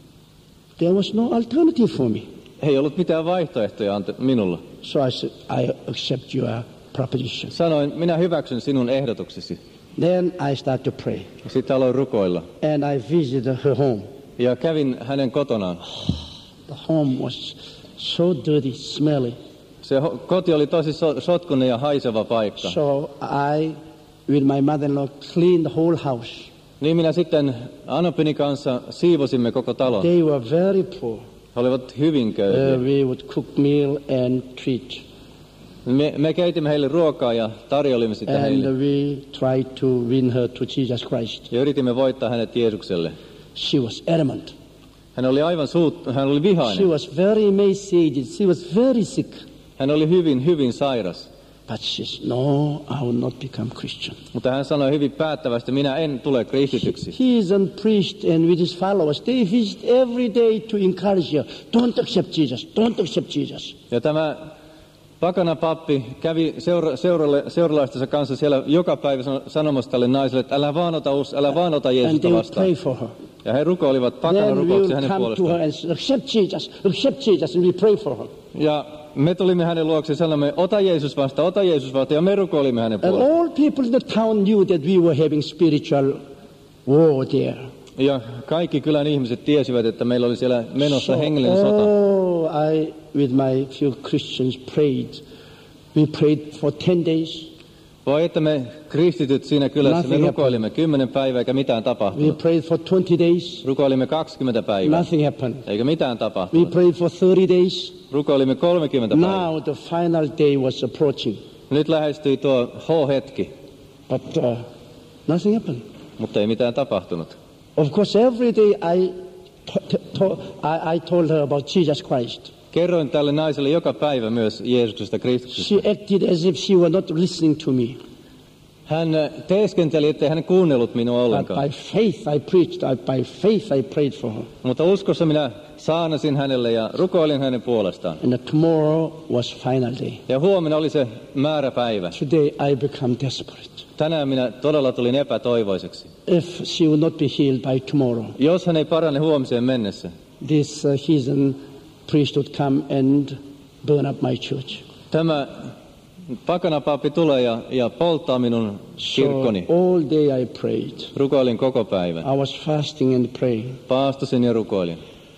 There was no alternative for me. Ei ollut mitään vaihtoehtoja ante- minulla. So I said, I accept your proposition. Sanoin, minä hyväksyn sinun ehdotuksesi. Then I start to pray. Sitten aloin rukoilla. And I visited her home. Ja kävin hänen kotonaan. The home was so dirty, smelly. Se ho- koti oli tosi so- sotkunen ja haiseva paikka. So I, with my mother-in-law, cleaned the whole house. Niin minä sitten Anopini kanssa siivosimme koko talon. They were very poor. He olivat hyvin Uh, köyhiä. we would cook meal and treat. Me, me keitimme heille ruokaa ja tarjolimme sitä And heille. we tried to win her to Jesus Christ. Ja yritimme voittaa hänet Jeesukselle. She was adamant. Hän oli aivan suut, hän oli She vihainen. was very emaciated. She was very sick. Hän oli hyvin, hyvin sairas. But she said, no, I will not become Christian. Mutta hän sanoi hyvin päättävästi, minä en tule kristityksi. He is a priest, and with his followers, they visit every day to encourage her. Don't accept Jesus. Don't accept Jesus. Ja tämä pakana pappi kävi seura, seuralle, seuralaistensa kanssa siellä joka päivä sanomassa tälle naiselle, että älä vaan ota, älä vaan ota And Jeesusta they would vastaan. pray for her. Ja he rukoilivat pakana Then we rukouksia will hänen come to her puolestaan. and say, accept Jesus, accept Jesus, and we pray for her. Ja me tulimme hänen luokseen ja sanoimme, ota Jeesus vastaan, ota Jeesus vastaan, ja me rukoilimme hänen And puolestaan. all people in the town knew that we were having spiritual war there. Ja kaikki kylän ihmiset tiesivät, että meillä oli siellä menossa So, hengellinen sota. oh, I, with my few Christians, prayed. We prayed for ten days. Voi että me kristityt siinä kylässä, me Nothing rukoilimme kymmenen päivää eikä mitään We tapahtunut. prayed for twenty days. Rukoilimme kaksikymmentä päivää, Nothing happened. eikä mitään We tapahtunut. prayed for thirty days. Rukoilimme kolmekymmentä päivää. Now the final day was approaching. Nyt lähestyi tuo H-hetki, But uh, nothing happened. mutta ei mitään tapahtunut. Of course, every day I, t- t- I, I told her about Jesus Christ. Kerroin tälle naiselle joka päivä myös Jeesuksesta Kristuksesta. She acted as if she were not listening to me. Hän äh, teeskenteli, ettei hän kuunnellut minua But ollenkaan. by faith I preached, I, by faith I prayed for her. Mutta uskossa minä saanasin hänelle ja rukoilin hänen puolestaan. And tomorrow was final day. Ja huomenna oli se määräpäivä. Today I become desperate. Tänään minä todella tulin epätoivoiseksi. If she will not be healed by tomorrow, Jos hän ei parane huomiseen mennessä, this uh, heathen priest would come and burn up my church. tämä pakanapappi tulee ja, ja polttaa minun So kirkkoni. all day I prayed. Rukoilin koko päivän. I was fasting and praying. Paastosin ja rukoilin.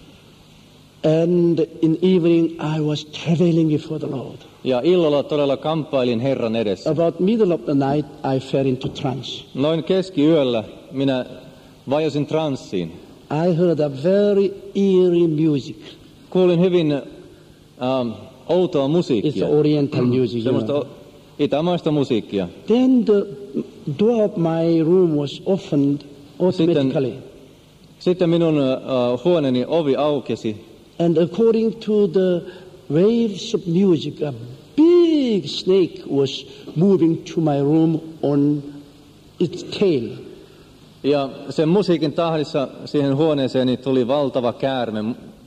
And in evening I was traveling before the Lord. Ja illalla todella kamppailin Herran edessä. About middle of the night I fell into trance. Noin keskiyöllä minä vajosin transsiin. I heard a very eerie music. Kuulin hyvin ähm, outoa It's musiikkia. oriental music. You Semmoista know. o- itämaista musiikkia. Then the door of my room was opened automatically. Sitten minun uh, huoneeni ovi aukesi. And according to the waves of music, a big snake was moving to my room on its tail. Ja sen musiikin tahdissa siihen huoneeseeni tuli valtava käärme.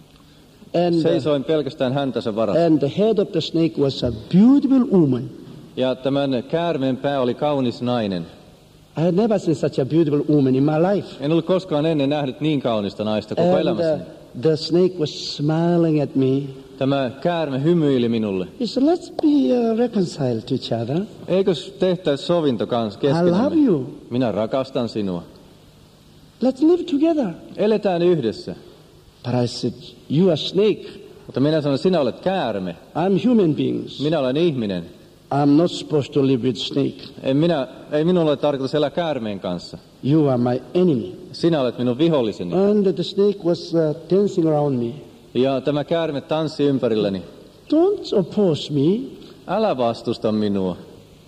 And, uh, Seisoin pelkästään häntänsä varassa. and the head of the snake was a beautiful woman. Ja tämän käärmeen pää oli kaunis nainen. I had never seen such a beautiful woman in my life. En ollut koskaan ennen nähnyt niin kaunista naista koko And elämässäni. uh, the snake was smiling at me. Tämä käärme hymyili minulle. He said, let's be uh, reconciled to each other. Eikös tehtäisi sovinto kanssa I love keskenämme? you. Minä rakastan sinua. Let's live together. Eletään yhdessä. But I said, you are snake. Mutta minä sanoin, sinä olet käärme. I'm human beings. Minä olen ihminen. I'm not supposed to live with snake. En minä, ei minulla ole tarkoitus elää käärmeen kanssa. You are my enemy. Sinä olet minun viholliseni. And the snake was uh, dancing around me. Ja tämä käärme tanssi ympärilläni. Don't oppose me. Älä vastusta minua.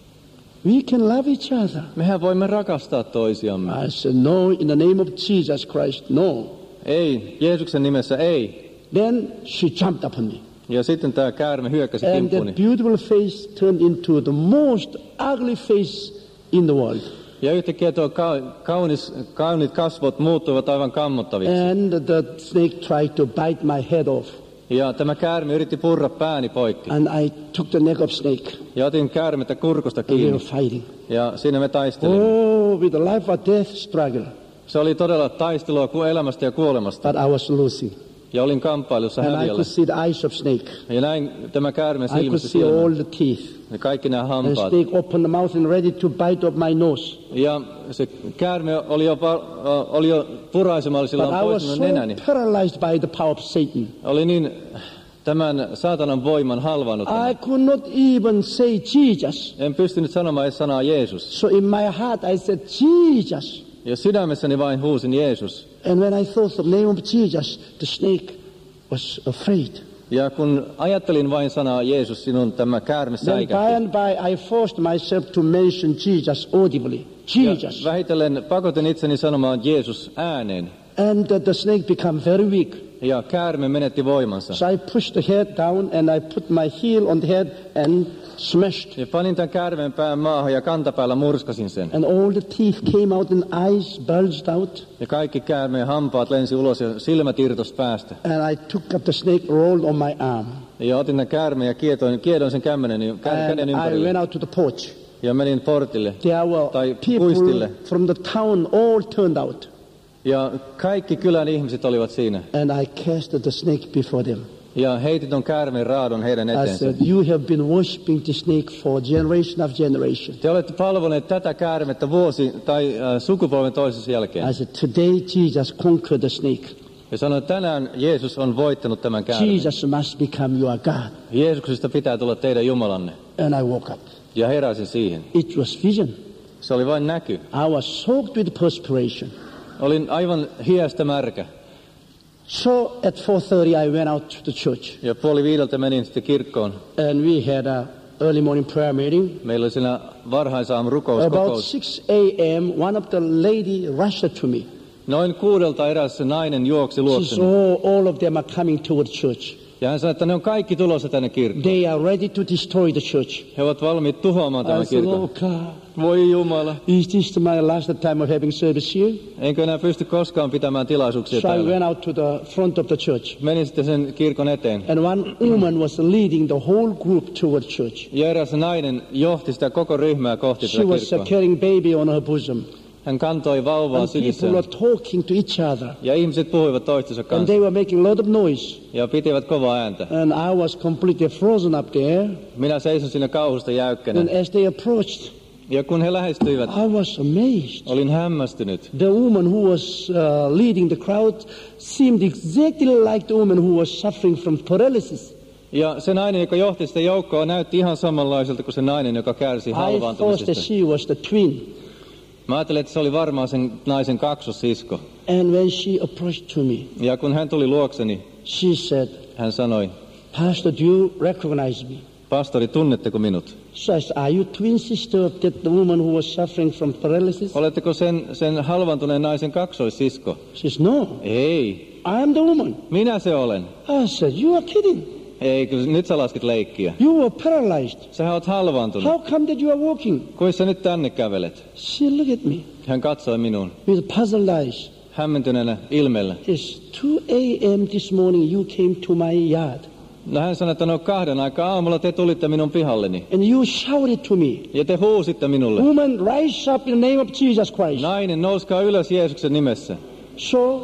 We can love each other. Mehän voimme rakastaa toisiamme. I said, no, in the name of Jesus Christ, no. Ei, Jeesuksen nimessä ei. Then she jumped upon me. Ja sitten tämä käärme hyökkäsi And kimppuuni. that beautiful face turned into the most ugly face in the world. Ja yhtäkkiä tuo ka- kaunis, kauniit kasvot muuttuivat aivan kammottaviksi. And the snake tried to bite my head off. Ja tämä käärme yritti purra pääni poikki. And I took the neck of snake. Ja otin käärmettä kurkusta And we were kiinni. fighting. Ja siinä me taistelimme. Oh, with a life or death struggle. Se oli todella taistelua ku- elämästä ja kuolemasta. But I was losing. Ja olin kamppailussa And I häviöllä. could see the eyes of snake. Ja näin tämä käärme I could silmissä see all silmään. the teeth. Ja kaikki nämä And hampaat. snake opened the mouth and ready to bite off my nose. Ja se käärme oli jo, pa- oli jo puraisemallisilla But I was pois so minun nenäni. paralyzed by the power of Satan. Oli niin tämän saatanan voiman halvannut. I could not even say Jesus. En pystynyt sanomaan edes sanaa Jeesus. So in my heart I said, Jesus. Ja sydämessäni vain huusin Jeesus. And when I thought the name of Jesus, the snake was afraid. Ja kun ajattelin vain sanaa Jeesus, sinun tämä käärme Then by säikähti. and by I forced myself to mention Jesus audibly. Jesus. Ja vähitellen pakotin itseni sanomaan Jeesus ääneen. And uh, the snake became very weak. Ja käärme menetti voimansa. So I pushed the head down and I put my heel on the head and smashed. Ja panin tämän käärmeen pään maahan ja kantapäällä murskasin sen. And all the teeth came out and eyes bulged out. Ja kaikki käärmeen hampaat lensi ulos ja silmät irtosi päästä. And I took up the snake, rolled on my arm. Ja otin tämän käärmeen ja kietoin, kiedoin sen kämmenen, käden And I ympärille. went out to the porch. Ja menin portille. There were Tai people puistille. from the town all turned out. Ja kaikki kylän ihmiset olivat siinä. And I cast the snake before them. Ja heitin ton käärmeen raadon heidän I eteensä. said, you have been worshipping the snake for generation after generation. Te olette palvoneet tätä käärmettä vuosi tai äh, sukupolven toisessa jälkeen. I said, today Jesus conquered the snake. Ja sanoin, että tänään Jeesus on voittanut tämän käärmeen. Jesus must become your God. Jeesuksesta pitää tulla teidän Jumalanne. And I woke up. Ja heräsin siihen. It was vision. Se oli vain näky. I was soaked with perspiration. Olin aivan hiestä märkä. So at four thirty I went out to the church. Ja puoli viideltä menin sitten kirkkoon. And we had a early morning prayer meeting. Meillä oli siinä varhaisaamu rukous, About kokous. six a.m. one of the lady rushed to me. Noin kuudelta eräs nainen juoksi She luokseni. said, oh, all of them are coming toward church. Ja hän sanoi, että ne on kaikki tulossa tänne kirkkoon. They are ready to destroy the church. He ovat valmiit tuhoamaan I tämän said, kirkon. oh God, Voi Jumala. is this my last time of having service here? Enkö enää pysty koskaan pitämään tilaisuuksia So I täällä. went out to the front of the church. Menin sitten sen kirkon eteen. And one woman was leading the whole group toward church. Ja eräs nainen johti sitä koko ryhmää kohti She tätä was uh, kirkkoa. carrying baby on her bosom. Hän kantoi vauvaa And people sydissään. were talking to each other. Ja ihmiset puhuivat toistensa And kanssa. they were making a lot of noise. Ja pitivät kovaa ääntä. And I was completely frozen up there. Minä seisin siinä kauhusta jäykkänä. And as they approached, Ja kun he lähestyivät, I was amazed. olin hämmästynyt. The woman who was uh, leading the crowd seemed exactly like the woman who was suffering from paralysis. Ja se nainen, joka johti sitä joukkoa, näytti ihan samanlaiselta kuin se nainen, joka kärsi I thought that halvaantumisesta. she was the twin. Mä ajattelin, että se oli varmaan sen naisen kaksossisko. And when she approached to me, Ja kun hän tuli luokseni, she said, hän sanoi, Pastor, do you recognize me? pastori, tunnetteko minut? So I said, are you twin sister of that the woman who was suffering from paralysis? Oletteko sen, sen halvaantuneen naisen kaksoissisko? She says, no, Ei, I am the woman. minä se olen. I said, you are kidding. Ei, kyllä nyt sä laskit leikkiä. You were paralyzed. Sähän oot halvaantunut. How come that you are walking? Kuinka sä nyt tänne kävelet? She looked at me Hän katsoi minuun with puzzled eyes. hämmentyneenä ilmeellä. It's two a.m. this morning you came to my yard. No hän sanoi, että no kahden aikaa aamulla te tulitte minun pihalleni. And you shouted to me, Ja te huusitte minulle. woman, rise up in the name of Jesus Christ. Nainen, nouskaa ylös Jeesuksen nimessä. So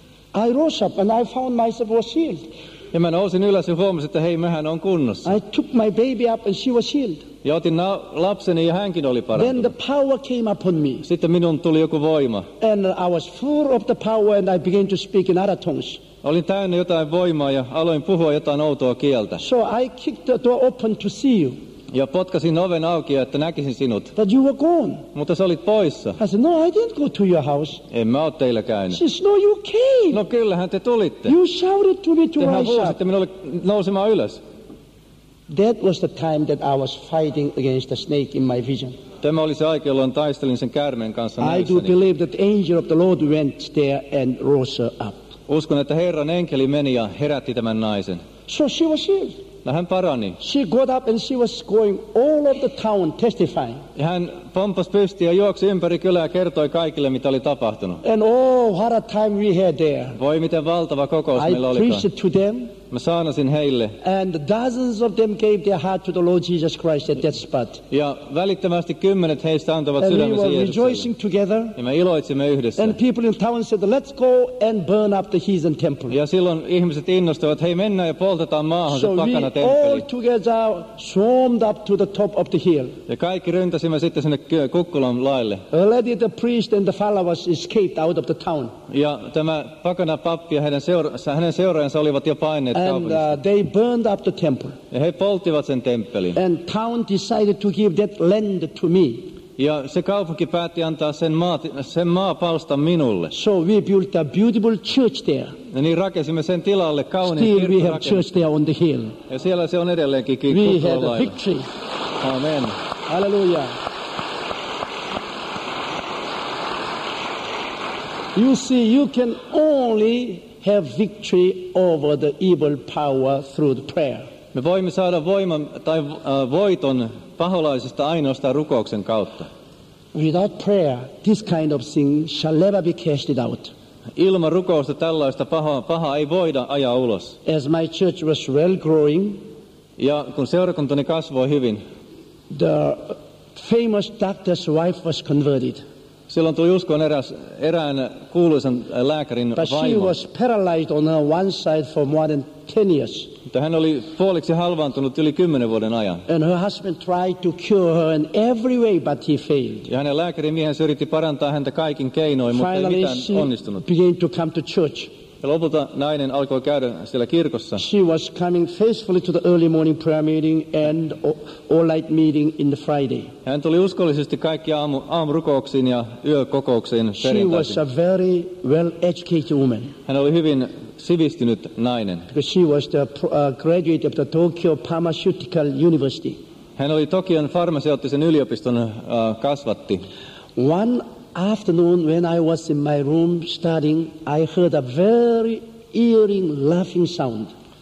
I rose up and I found myself was healed. Ja mä nousin ylös ja huomasin, että hei, mehän on kunnossa. I took my baby up and she was healed. Ja otin na- lapseni ja hänkin oli Then the parantunut. power came upon me. Sitten minun tuli joku voima. And I was full of the power and I began to speak in other tongues. Olin täynnä jotain voimaa ja aloin puhua jotain outoa kieltä. So I kicked the door open to see you. Ja potkasin oven auki, että näkisin sinut. But you were gone. Mutta sä olit poissa. I said, no, I didn't go to your house. En mä oo teillä käynyt. She says, no, you came. No kyllähän te tulitte. You shouted to me to Tehän rise up. huusitte minulle nousemaan ylös. That was the time that I was fighting against the snake in my vision. Tämä oli se aika, jolloin taistelin sen käärmeen kanssa I do näissäni. believe that the angel of the Lord went there and rose her up. Uskon, että Herran enkeli meni ja herätti tämän naisen. So she was healed. No hän parani. She got up and she was going all over the town testifying. Ja hän pomppasi pystyyn ja juoksi ympäri kylää ja kertoi kaikille, mitä oli tapahtunut. And oh, what a time we had there. Voi miten valtava kokous I meillä olikaan. preached to them, Mä saanasin heille. and dozens of them gave their heart to the Lord Jesus Christ at that spot. Ja välittömästi kymmenet heistä antoivat And we sydämensä were Jeesukselle. rejoicing together. Ja me iloitsimme yhdessä. And people in town said, let's go and burn up the heathen temple. Ja silloin ihmiset innostuivat, hei mennään ja poltetaan maahan se So we pakana all temppeli. together swarmed up to the top of the hill. Ja kaikki ryntäsimme sitten sinne ky- kukkulan laille. Already the priest and the followers escaped out of the town. Ja tämä pakana pappi ja hänen, seura- hänen seuraajansa olivat jo paineet And kaupungista. uh, they burned up the temple. Ja he polttivat sen temppelin. And town decided to give that land to me. Ja se kaupunki päätti antaa sen, maat, sen maapalstan minulle. So we built a beautiful church there. niin rakensimme sen tilalle kauniin Still we have kirkkorakennuksen. church there on the hill. Ja siellä se on edelleenkin We kikku had a lailla. victory. Amen. Hallelujah. You see, you can only have victory over the evil power through the prayer. Me voimme saada voiman tai äh, voiton paholaisista ainoastaan rukouksen kautta. Without prayer, this kind of thing shall never be casted out. Ilman rukousta tällaista pahaa, pahaa ei voida ajaa ulos. As my church was well growing, Ja kun seurakuntani kasvoi hyvin, the famous doctor's wife was converted. silloin tuli uskoon eräs, erään kuuluisan lääkärin But she vaimo. was paralyzed on her one side for more than ten years. Mutta hän oli puoliksi halvaantunut yli kymmenen vuoden ajan. And her husband tried to cure her in every way, but he failed. Ja hänen lääkärimiehensä yritti parantaa häntä kaikin keinoin, mutta ei Finally, mitään she onnistunut. began to come to church. Ja lopulta nainen alkoi käydä siellä kirkossa. She was coming faithfully to the early morning prayer meeting and all night meeting in the Friday. Hän tuli uskollisesti kaikki aamu, aamurukouksiin ja yökokouksiin She was perjantaisin. a very well-educated woman Hän oli hyvin sivistynyt nainen. because she was the uh, graduate of the Tokyo Pharmaceutical University. Hän oli Tokion farmaseuttisen yliopiston uh, kasvatti. One afternoon when I was in my room studying, I heard a very eerie laughing sound.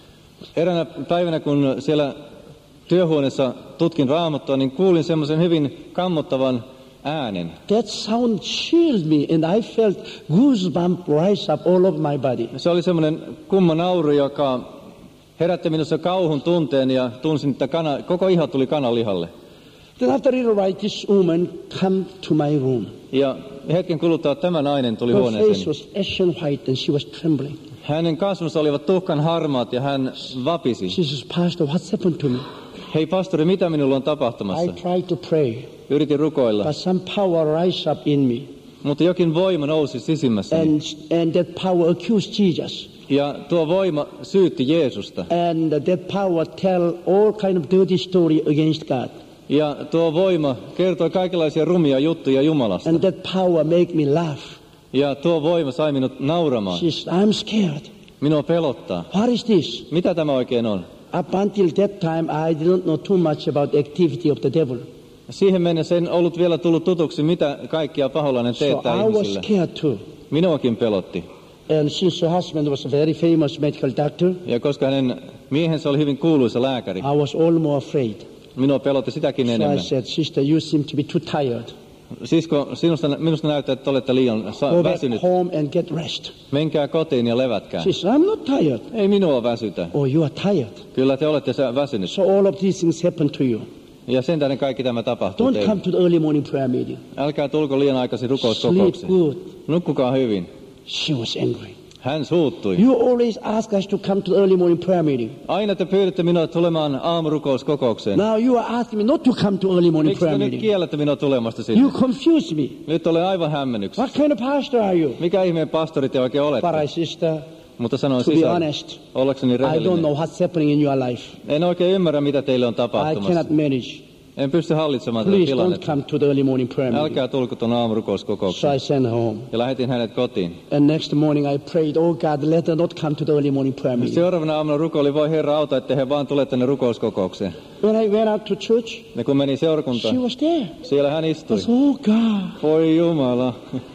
Eräänä päivänä, kun siellä työhuoneessa tutkin Raamattua, niin kuulin semmoisen hyvin kammottavan äänen. That sound chilled me and I felt goosebumps rise up all over my body. Se oli semmoinen kumma nauru, joka herätti minussa kauhun tunteen ja tunsin, että kana, koko iho tuli kananlihalle. Then after a little while, this woman come to my room. Ja hetken kuluttua tämä nainen tuli Her face huoneeseen. was ashen white and she was trembling. Hänen kasvonsa olivat tuhkan harmaat ja hän vapisi. She says, Pastor, what's happened to me? Hei pastori, mitä minulla on I tapahtumassa? tried to pray, Yritin rukoilla, but some power rise up in me. mutta jokin voima nousi sisimmässäni. And, and that power accused Jesus. Ja tuo voima syytti Jeesusta. And that power tell all kind of dirty story against God. Ja tuo voima kertoi kaikenlaisia rumia juttuja Jumalasta. And that power make me laugh. Ja tuo voima sai minut nauramaan. She says, I'm scared. Minua pelottaa. What is this? Mitä tämä oikein on? Up until that time, I didn't know too much about the activity of the devil. Siihen mennessä en ollut vielä tullut tutuksi, mitä kaikkia paholainen So teettää I was ihmisille. scared too. Minuakin pelotti. And since her husband was a very famous medical doctor, Ja koska hänen miehensä oli hyvin kuuluisa lääkäri, I was all more afraid. minua pelotti sitäkin So I enemmän. said, sister, you seem to be too tired. Sisko, sinusta, minusta näyttää, että olette liian sa- Go back väsynyt. home and get rest. Menkää kotiin ja levätkää. She said, I'm not tired. Ei minua väsytä. Oh, you are tired. Kyllä te olette sä- väsynyt. So all of these things happen to you. Ja sen tähden kaikki tämä tapahtuu Don't teille. come to the early morning prayer meeting. Älkää tulko liian aikaisin Sleep rukouskokouksiin. good. Nukkukaa hyvin. She was angry. Hän suuttui. You always ask us to come to the early morning prayer meeting. Aina te pyydätte minua tulemaan aamurukouskokoukseen. Now you are asking me not to come to early morning Miksi te prayer nyt meeting. kiellätte minua tulemasta sinne? You confuse me. Nyt olen aivan hämmennyksessä. What kind of pastor are you? Mikä ihmeen pastori te oikein olette? But I, sister, Mutta sanon to be sisään, honest, ollakseni I don't rehellinen. know what's happening in your life. En oikein ymmärrä, mitä teille on I tapahtumassa. cannot manage. En pysty hallitsemaan tätä Please don't tilannetta. come to the early morning prayer meeting. Älkää tulko tuon So aamurukouskokoukseen. I sent her home. Ja lähetin hänet kotiin. And next morning I prayed, oh God, let her not come to the early morning prayer meeting. Seuraavana aamuna rukoili, voi Herra auta, että he vaan tule tänne rukouskokoukseen. When I went out to church, Ja kun meni she seurakuntaan, was there. siellä hän I istui. said, oh God. Voi Jumala.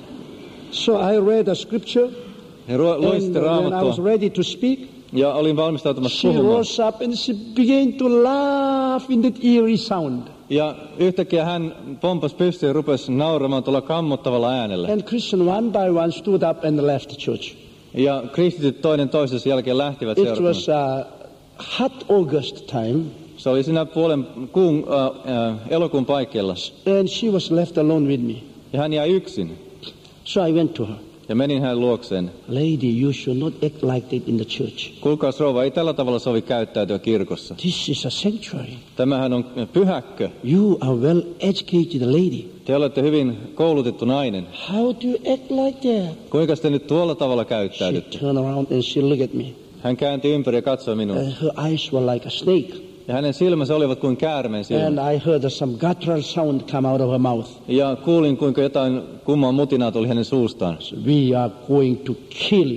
So I read a scripture, Ja ruo- luin and sitten when I was raamattua. ready to speak, Ja olin valmistautumassa she puhumaan. rose up and she began to laugh in that eerie sound. Ja yhtäkkiä hän pomppasi pystyyn ja rupesi nauramaan tuolla kammottavalla äänellä. And Christian one by one stood up and left the church. Ja kristityt toinen toisensa jälkeen lähtivät It was seurakunnasta. a hot August time, Se oli siinä puolen kuun, äh, äh, elokuun paikkeilla. and she was left alone with me. Ja hän jäi yksin. So I went to her. Ja menin hänen luokseen. Lady, you should not act like that in the church. Kuulkaas rouva, ei tällä tavalla sovi käyttäytyä kirkossa. This is a sanctuary. Tämähän on pyhäkkö. You are well educated lady. Te olette hyvin koulutettu nainen. How do you act like that? Kuinka te nyt tuolla tavalla She käyttäydytte? turned around and she looked at me. Hän kääntyi ympäri ja katsoi minua. Uh, her eyes were like a snake. Ja hänen silmänsä olivat kuin käärmeen silmät. And I heard some guttural sound come out of her mouth. Ja kuulin, kuinka jotain kummaa mutinaa tuli hänen suustaan. So we are going to kill you.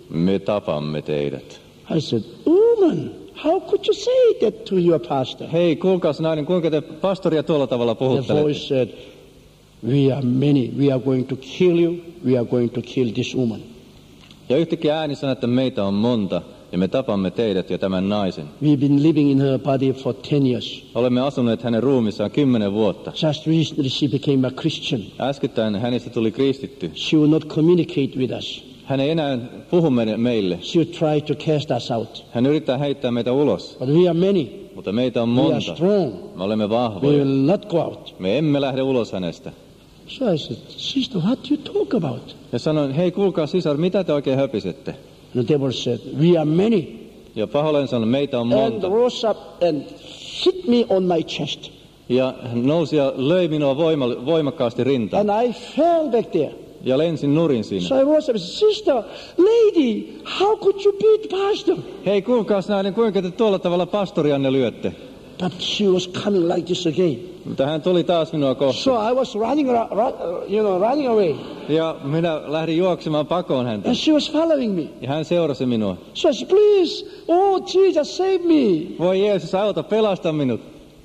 me tapamme teidät. I said, woman, how could you say that to your pastor? Hei, kuulkaas nainen, kuinka te pastoria tuolla tavalla The puhuttelette? voice said, we are many. We are going to kill you. We are going to kill this woman. Ja yhtäkkiä ääni sanoi, että meitä on monta ja me tapamme teidät ja tämän naisen. We've been living in her body for ten years. Olemme asuneet hänen ruumissaan kymmenen vuotta. Just recently she became a Christian. Äskettäin hänestä tuli kristitty. She will not communicate with us. Hän ei enää puhu meille. She will try to cast us out. Hän yrittää heittää meitä ulos. But we are many. Mutta meitä on We are monta. strong. Me olemme We vahvoja. will not go out. Me emme lähde ulos hänestä. So I said, sister, what do you talk about? Ja sanoin, hei kuulkaa sisar, mitä te oikein höpisette? And the devil said, we are many. Ja paholainen sanoi, meitä on And monta. rose up and hit me on my chest. Ja hän nousi ja löi minua voima, voimakkaasti rintaan. And I fell back there. Ja lensin nurin siinä. So I rose up and said, sister, lady, how could you beat pastor? Hei kuulkaas nainen, kuinka te tuolla tavalla pastorianne lyötte? But she was coming like this again. Mutta hän tuli taas minua kohti. So I was running, ra- ra- you know, running away. Ja minä lähdin juoksemaan pakoon häntä. And she was following me. Ja hän seurasi minua. So I said, please, oh Jesus, save me. Voi Jeesus, auta, pelasta minut.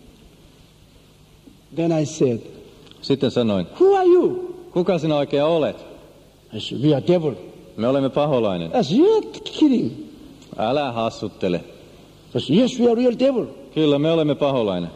Then I said, Sitten sanoin, who are you? kuka sinä oikein olet? I said, we are devil. Me olemme paholainen. I said, you're kidding. Älä hassuttele. I said, yes, we are real devil. Kyllä me olemme paholainen.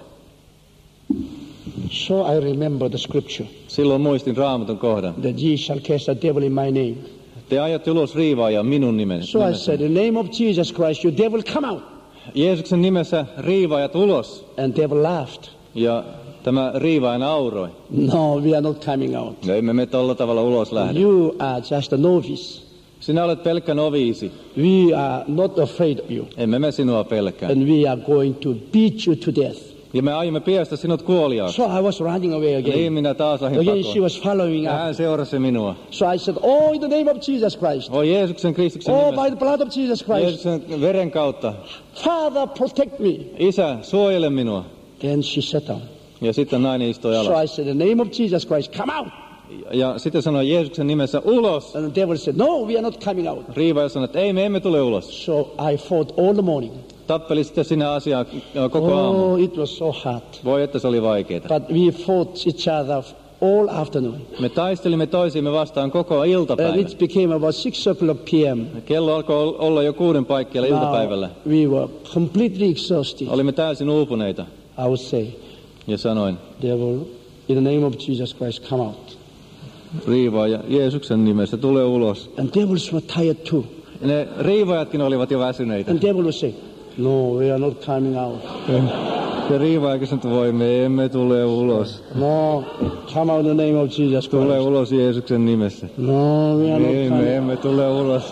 So I remember the scripture Silloin muistin Raamatun kohdan. that ye shall cast a devil in my name. Te ajatte ulos riivaajan minun nimen, So I nimessä. said, in the name of Jesus Christ, you devil, come out. Jeesuksen nimessä riivaajat ulos. And devil laughed. Ja tämä riivaaja nauroi. No, we are not coming out. No emme me tolla tavalla ulos lähde. You are just a novice. Sinä olet pelkkä noviisi. We are not afraid of you. Emme me sinua pelkää. And we are going to beat you to death. Ja me aiomme piestä sinut kuoliaaksi. So I was running away Niin again. minä taas lähdin Again she pakoon. was following Ja up. hän seurasi minua. So I said, oh, in the name of Jesus Christ. O Jeesuksen Kristuksen Oh, by nimessä. the blood of Jesus Christ. Jeesuksen veren kautta. Father, protect me. Isä, suojele minua. Then she sat down. Ja sitten nainen istui So alas. I said, in the name of Jesus Christ, come out. Ja sitten sanoi Jeesuksen nimessä ulos. And the devil said, no, we are not coming out. Riivaaja sanoi, että ei me emme tule ulos. So I fought all the morning. Tappeli sitten sinä asiaa koko aamu. Oh, it was so hard. Voi että se oli vaikeaa. But we fought each other all afternoon. Me taistelimme toisiimme vastaan koko And iltapäivän. it became about six o'clock p m Kello alkoi olla jo kuuden paikkeilla iltapäivällä. Now we were completely exhausted. Olimme täysin uupuneita. I would say, Ja sanoin, devil, in the name of Jesus Christ, come out. riivaaja Jeesuksen nimessä, tule ulos. And devils were tired too. Ja ne riivaajatkin olivat jo väsyneitä. And devil would say, no, we are not coming out. Ja riivaajakin sanoi, että voi me emme tule ulos. No, come out in the name of Jesus Tule Christ. ulos Jeesuksen nimessä. No, we are Ei, not me coming. emme tule ulos.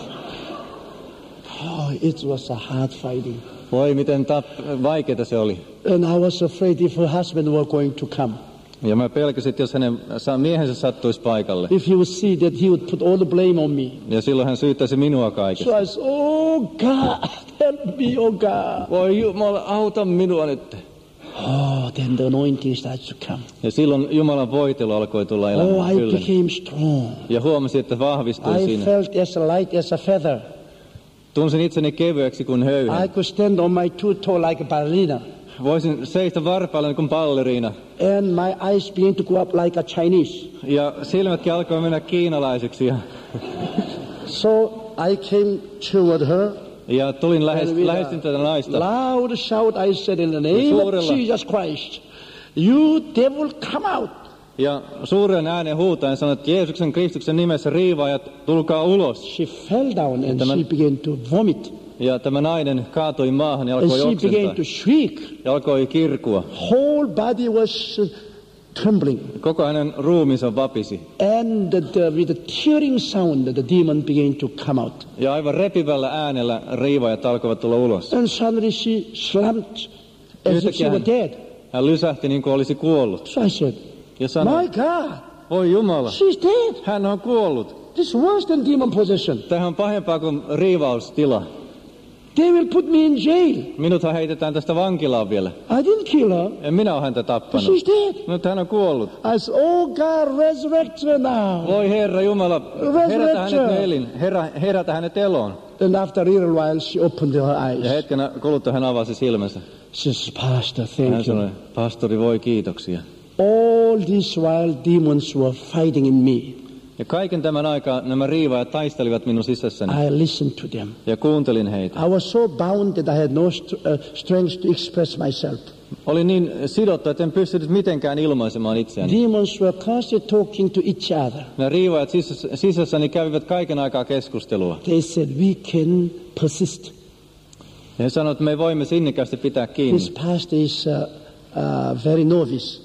Oh, it was a hard fighting. Voi miten tap- vaikeaa se oli. And I was afraid if her husband were going to come. Ja mä pelkäsin, että jos hänen sa- miehensä sattuisi paikalle. If he would see that he would put all the blame on me. Ja silloin hän syyttäisi minua So kaikesta. I said, oh God, help me, oh God. Voi Jumala, auta minua nyt. Oh, then the anointing starts to come. Ja silloin Jumalan voitelu alkoi tulla Oh, elämään. I Kyllä. became strong. Ja huomasin, että vahvistuin I siinä. felt as light as a feather. Tunsin itseni kevyeksi kuin I höyhen. could stand on my two toes like a ballerina. Voisin seistä varpailla niin kuin balleriina. And my eyes began to go up like a Chinese. Ja silmätkin alkoi mennä kiinalaisiksi. Ja, So I came toward her. ja tulin lähes, And with lähestyn tätä a naista. loud shout I said, in the name of suurella- Jesus Christ, you devil, come out. Ja suuren äänen huutaen sanoin, että Jeesuksen Kristuksen nimessä riivaajat, tulkaa ulos. She fell down and Tämä- she began to vomit. Ja tämä nainen kaatui maahan ja And alkoi she began oksentaa. to shriek. Ja alkoi kirkua. Whole body was uh, trembling. Koko hänen ruumiinsa vapisi. And the, the, with a tearing sound, the demon began to come out. Ja aivan repivällä äänellä riivaajat alkoivat tulla ulos. And suddenly she slumped as if she Yhtäkkiä were hän, dead. hän lysähti niin kuin olisi kuollut. So I said, Ja sanoi, my God, voi Jumala, she's dead. hän on kuollut. This is worse than demon possession. Tämähän on pahempaa kuin riivaustila. They will put me in jail. Minuthan heitetään tästä vankilaan vielä. I didn't kill her. En minä ole häntä But tappanut. she's dead. Mutta hän on kuollut. I said, oh God, resurrect her now. Voi Herra Jumala, herätä Resurrect hänet her. elin, herä, herätä hänet eloon. Then after a little while, she opened her Ja eyes. hetken kuluttua hän avasi silmänsä. She says, Pastor, Hän thank you. sanoi, pastori voi kiitoksia. All this while, demons were fighting in me. Ja kaiken tämän aikaa nämä riivaajat taistelivat minun sisässäni. I listened to them. Ja kuuntelin heitä. I was so bound that I had no st- uh, strength to express myself. Olin niin sidottu, että en pystynyt mitenkään ilmaisemaan itseäni. Demons were constantly talking to each other. Nämä riivaajat sisässä, sisässäni kävivät kaiken aikaa keskustelua. They said, we can persist. Ja he sanoivat, että me voimme sinnikkäästi pitää kiinni. This pastor is uh, uh, very novice.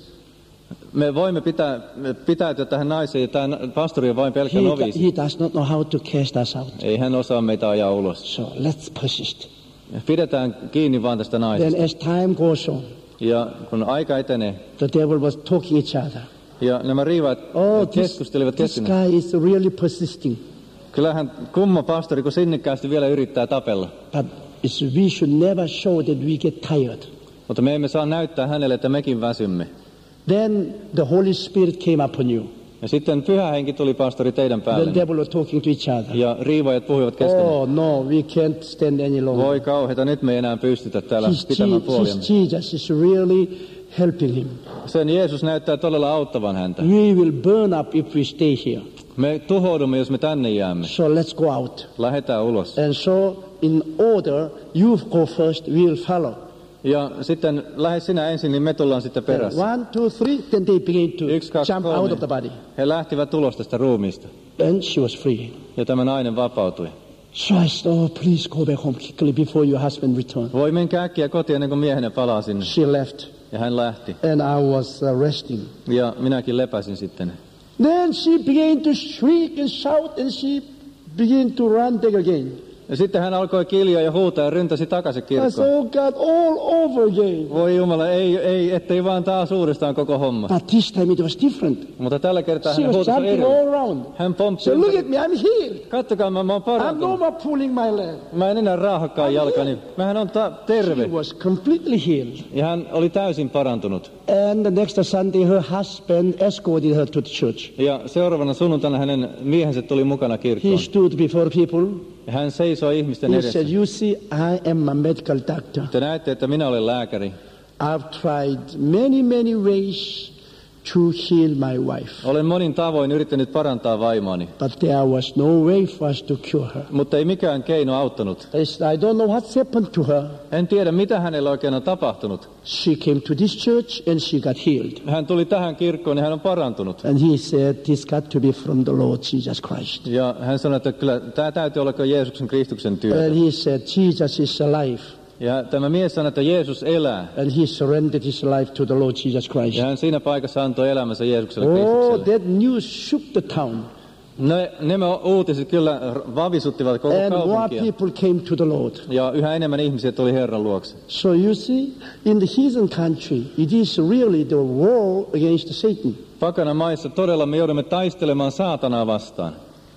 Me voimme pitää, pitäytyä tähän naiseen, ja tämä pastori on vain pelkkä He, noviisi. he does not know how to cast us out. Ei hän osaa meitä ajaa ulos. So let's persist. Pidetään kiinni vaan tästä Then naisesta. as time goes on, Ja kun aika etenee, the devil was talking each other. ja nämä riivaajat Oh, this, keskustelivat this keskenään. guy is really persisting. Kyllähän kumma pastori, kun sinnikkäästi vielä yrittää tapella. But it's, we should never show that we get tired. Mutta me emme saa näyttää hänelle, että mekin väsymme. Then the Holy Spirit came upon you. Ja sitten pyhä henki tuli pastori teidän The päälle. devil was talking to each other. Ja riivaajat puhuivat keskenään. Oh no, we can't stand any longer. Voi kauheita, nyt me ei enää pystytä täällä His, pitämään Je- puoliamme. his Jesus is really helping him. Sen Jeesus näyttää todella auttavan häntä. We will burn up if we stay here. Me tuhoudumme, jos me tänne jäämme. So let's go out. Lähetään ulos. And so in order, you go first, we will follow. Ja sitten lähde sinä ensin, niin me tullaan sitten perässä. One, two, three, then they begin to Yksi, kaksi, jump out kolme. of the body. He lähtivät ulos tästä ruumiista. And she was free. Ja tämä nainen vapautui. So I said, oh, please go back home quickly before your husband returns. Voi menkää äkkiä kotiin ennen kuin miehenne palaa sinne. She left, Ja hän lähti. and I was uh, resting. Ja minäkin lepäsin sitten. Then she began to shriek and shout, and she began to run back again. Ja sitten hän alkoi kiljaa ja huutaa ja ryntäsi takaisin I kirkkoon. said, oh God, all over again. Voi Jumala, ei, ei, ettei vaan taas uudestaan koko homma. But this time it was different. Mutta tällä kertaa She hän was huutasi jumping eri. all around. Hän pomppi. So look at me, I'm healed. Kattokaa, mä, mä oon I'm no parantunut. more pulling my leg. Mä en enää raahakaan jalkani. Mähän on ta- She terve. was completely healed. Ja hän oli täysin parantunut. And the next Sunday, her husband escorted her to the church. Ja seuraavana sunnuntaina hänen miehensä tuli mukana He kirkkoon. stood before people. Ja hän seisoi ihmisten He edessä. said, you see, I am a medical doctor. Te näette, että minä olen lääkäri. I've tried many, many ways to heal my wife. Olen monin tavoin yrittänyt parantaa vaimoani. But there was no way for us to cure her. Mutta ei mikään keino auttanut. I said, I don't know what's happened to her. En tiedä, mitä hänellä oikein on tapahtunut. She came to this church and she got healed. Hän tuli tähän kirkkoon ja hän on parantunut. And he said, this got to be from the Lord Jesus Christ. Ja hän sanoi, että kyllä tämä täytyy olla Jeesuksen Kristuksen työtä. And he said, Jesus is alive. Ja tämä mies sanoi, että Jeesus elää. And he surrendered his life to the Lord Jesus Christ. Ja hän siinä paikassa antoi elämänsä Jeesukselle Oh, Kristukselle. that news shook the town. Ne, nämä uutiset kyllä vavisuttivat koko And more kaupunkia. people came to the Lord. Ja yhä enemmän ihmisiä tuli Herran luokse. So you see, in the heathen country, it is really the war against Satan. Pakana maissa todella me joudumme taistelemaan saatanaa vastaan.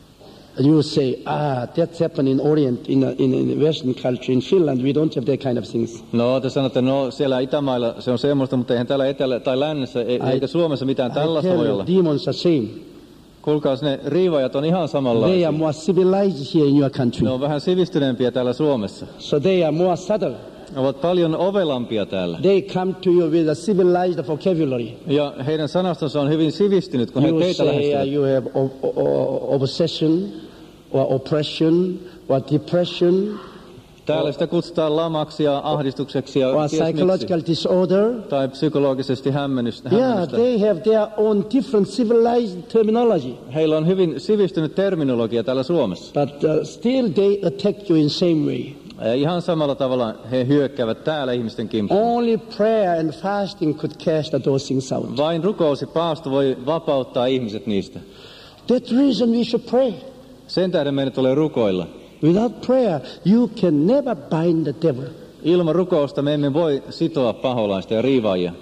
And you say, ah, that's happened in Orient, in, a, in, in Western culture. In Finland, we don't have that kind of things. No, te sanotte, no siellä Itämailla se on semmoista, mutta eihän täällä Etelä- tai Lännessä, e- eikä Suomessa mitään I tällaista tell voi you, olla. demons are same. Kuulkaas, ne riivajat on ihan They samanlaisia. are more civilized here in your country. Ne on vähän sivistyneempiä täällä Suomessa. So they are more subtle. Ne ovat paljon ovelampia täällä. They come to you with a civilized vocabulary. Ja heidän sanastonsa on hyvin sivistynyt, kun he You teitä say uh, lähestyvät. you have o- o- o- obsession or oppression or depression Täällä sitä kutsutaan lamaksi ja ahdistukseksi ja or ties miksi. psychological disorder. Tai psykologisesti hämmennystä. Yeah, hämmennystä. they have their own different civilized terminology. Heillä on hyvin sivistynyt terminologia täällä Suomessa. But uh, still they attack you in same way. Ja ihan samalla tavalla he hyökkäävät täällä ihmisten kimppuun. Only prayer and fasting could cast those things out. Vain rukous ja paasto voi vapauttaa ihmiset niistä. That's the reason we should pray. Sen tähden meidän tulee rukoilla. Without prayer, you can never bind the devil. Ilman rukousta me emme voi sitoa paholaista ja riivaajia.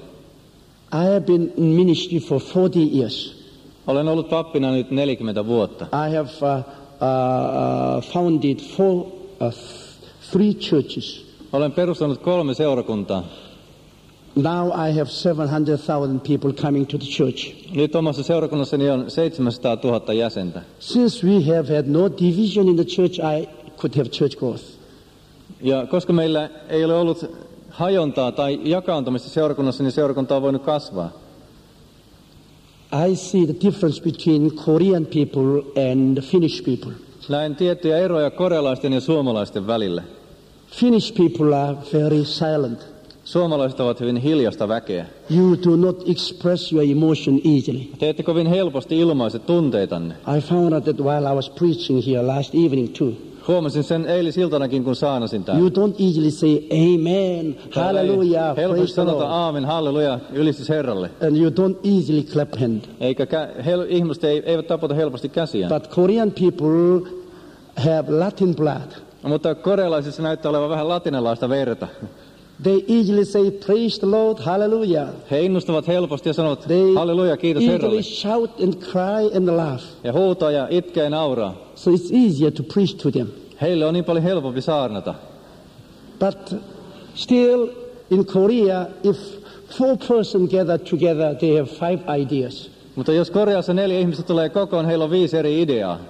I have been in ministry for forty years. Olen ollut pappina nyt neljäkymmentä vuotta. I have uh, uh, uh, founded four uh, three churches. Olen perustanut kolme seurakuntaa. Now I have seven hundred thousand people coming to the church. Nyt omassa seurakunnassani on seitsemänsataatuhatta jäsentä. Since we have had no division in the church, I could have church growth. Ja koska meillä ei ole ollut hajontaa tai jakaantumista seurakunnassa, niin seurakunta on voinut kasvaa. I see the difference between Korean people and Finnish people. Näen tiettyjä eroja korealaisten ja suomalaisten välillä. Finnish people are very silent. Suomalaiset ovat hyvin hiljasta väkeä. You do not express your emotion easily. Te ette kovin helposti ilmaise tunteitanne. I found out that while I was preaching here last evening too. Huomasin sen eilisiltanakin, kun saanasin täällä. You don't easily say amen, hallelujah, praise the Lord. Sanota aamen, halleluja, ylistys Herralle. And you don't easily clap hand. Eikä kä- hel- ihmiset eivät tapota helposti käsiään. But Korean people have Latin blood. Mutta korealaisissa näyttää olevan vähän latinalaista verta. They easily say, praise the Lord, hallelujah. He innostuvat helposti ja sanovat, They halleluja, kiitos Herralle. easily shout and cry and laugh. Ja huutaa ja itkee ja nauraa. So it's easier to preach to them. Heille on niin paljon helpompi saarnata. But still, in Korea, if four persons gather together, they have five ideas. Mutta jos Koreassa neljä ihmistä tulee kokoon, heillä on viisi eri ideaa.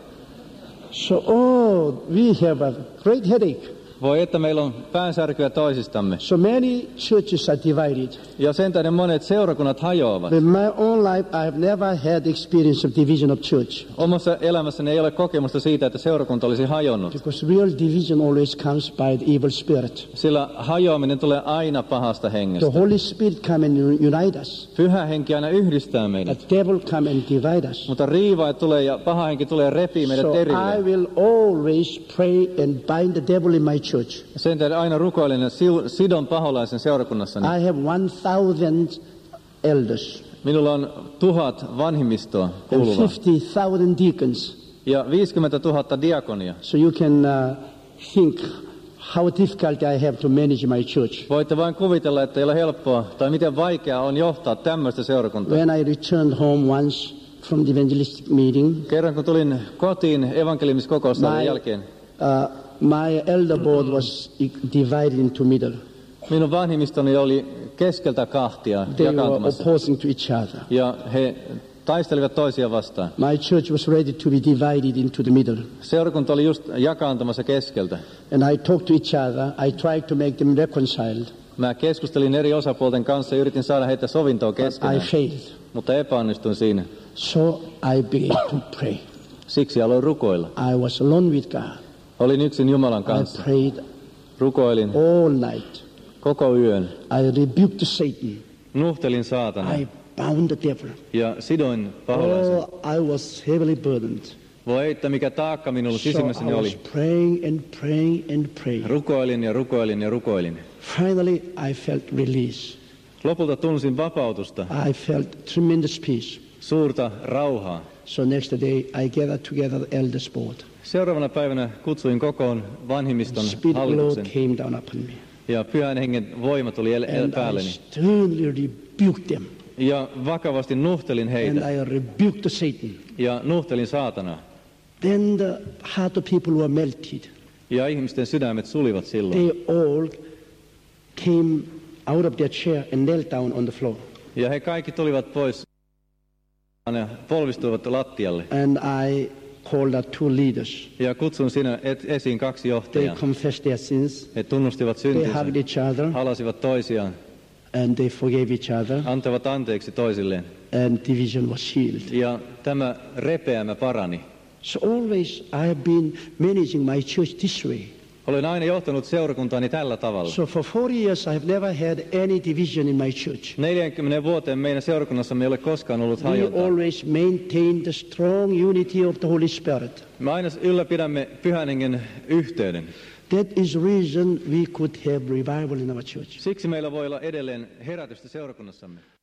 So, oh, we have a great headache. Voi että meillä on päänsärkyä toisistamme. So many churches are divided. Ja sen tähden monet seurakunnat hajoavat. In my own life, I have never had experience of division of church. Omassa elämässäni ei ole kokemusta siitä, että seurakunta olisi hajonnut. Because real division always comes by the evil spirit. Sillä hajoaminen tulee aina pahasta hengestä. The Holy Spirit come and unite us. Pyhä henki aina yhdistää meidät. The devil come and divide us. Mutta riivaajat tulee ja paha henki tulee ja repii meidät So erilleen. I will always pray and bind the devil in my church. Sen tähden aina rukoilen ja sidon paholaisen seurakunnassani. I have one thousand elders Minulla on tuhat vanhimmistoa and kuuluvaa fifty thousand deacons. ja viisikymmentätuhatta diakonia. So you can uh, think how difficult I have to manage my church. Voitte vain kuvitella, että ei ole helppoa tai miten vaikeaa on johtaa tämmöistä seurakuntaa. When I returned home once from the evangelistic meeting, Kerran kun tulin kotiin evankeliumiskokousten my, jälkeen, uh, my elder board was divided into middle. minun vanhimmistoni oli keskeltä kahtia They were jakaantumassa. opposing to each other. Ja he taistelivat toisiaan vastaan. My church was ready to be divided into the middle. Seurakunta oli just jakaantumassa keskeltä. And I talked to each other. I tried to make them reconciled. Mä keskustelin eri osapuolten kanssa ja yritin saada heitä sovintoon But I keskenään, failed. mutta epäonnistuin siinä. So I began to pray. Siksi aloin rukoilla. I was alone with God. Olin yksin Jumalan I kanssa. prayed Rukoilin all night. koko yön. I rebuked Satan. Nuhtelin saatana I bound the devil. ja sidoin paholaisen. Oh, I was heavily burdened. Voi että mikä taakka minulla So I sisimmässäni was oli. praying and praying and praying. Rukoilin ja rukoilin ja rukoilin. Finally, I felt release. Lopulta tunsin vapautusta, I felt tremendous peace. suurta rauhaa. So next day, I gathered together the elders board. Seuraavana päivänä kutsuin kokoon The vanhimmiston Spirit of the Lord hallituksen came down upon me. ja pyhän hengen voima tuli el- el- And I päälleni. sternly rebuked them. Ja vakavasti nuhtelin And heitä I rebuked the Satan. ja nuhtelin saatanaa. Then the heart of people were melted. Ja ihmisten sydämet sulivat silloin. They all came out of their chair and knelt down on the floor. Ja he kaikki tulivat pois ja polvistuivat lattialle. And I called out two leaders. Ja kutsun sinä et- esiin kaksi They johtajaa. confessed their sins. He tunnustivat They syntinsä, hugged each other halasivat toisiaan, and they forgave each other. antavat anteeksi toisilleen. And division was healed. Ja tämä repeämä parani. So always I have been managing my church this way. Olen aina johtanut seurakuntaani tällä tavalla. So for forty years I have never had any division in my church. neljäänkymmeneen vuoteen meidän seurakunnassamme ei ole koskaan ollut We hajontaa. always maintain the strong unity of the Holy Spirit. Me aina ylläpidämme pyhän hengen yhteyden. That is the reason we could have revival in our church. Siksi meillä voi olla edelleen herätystä seurakunnassamme.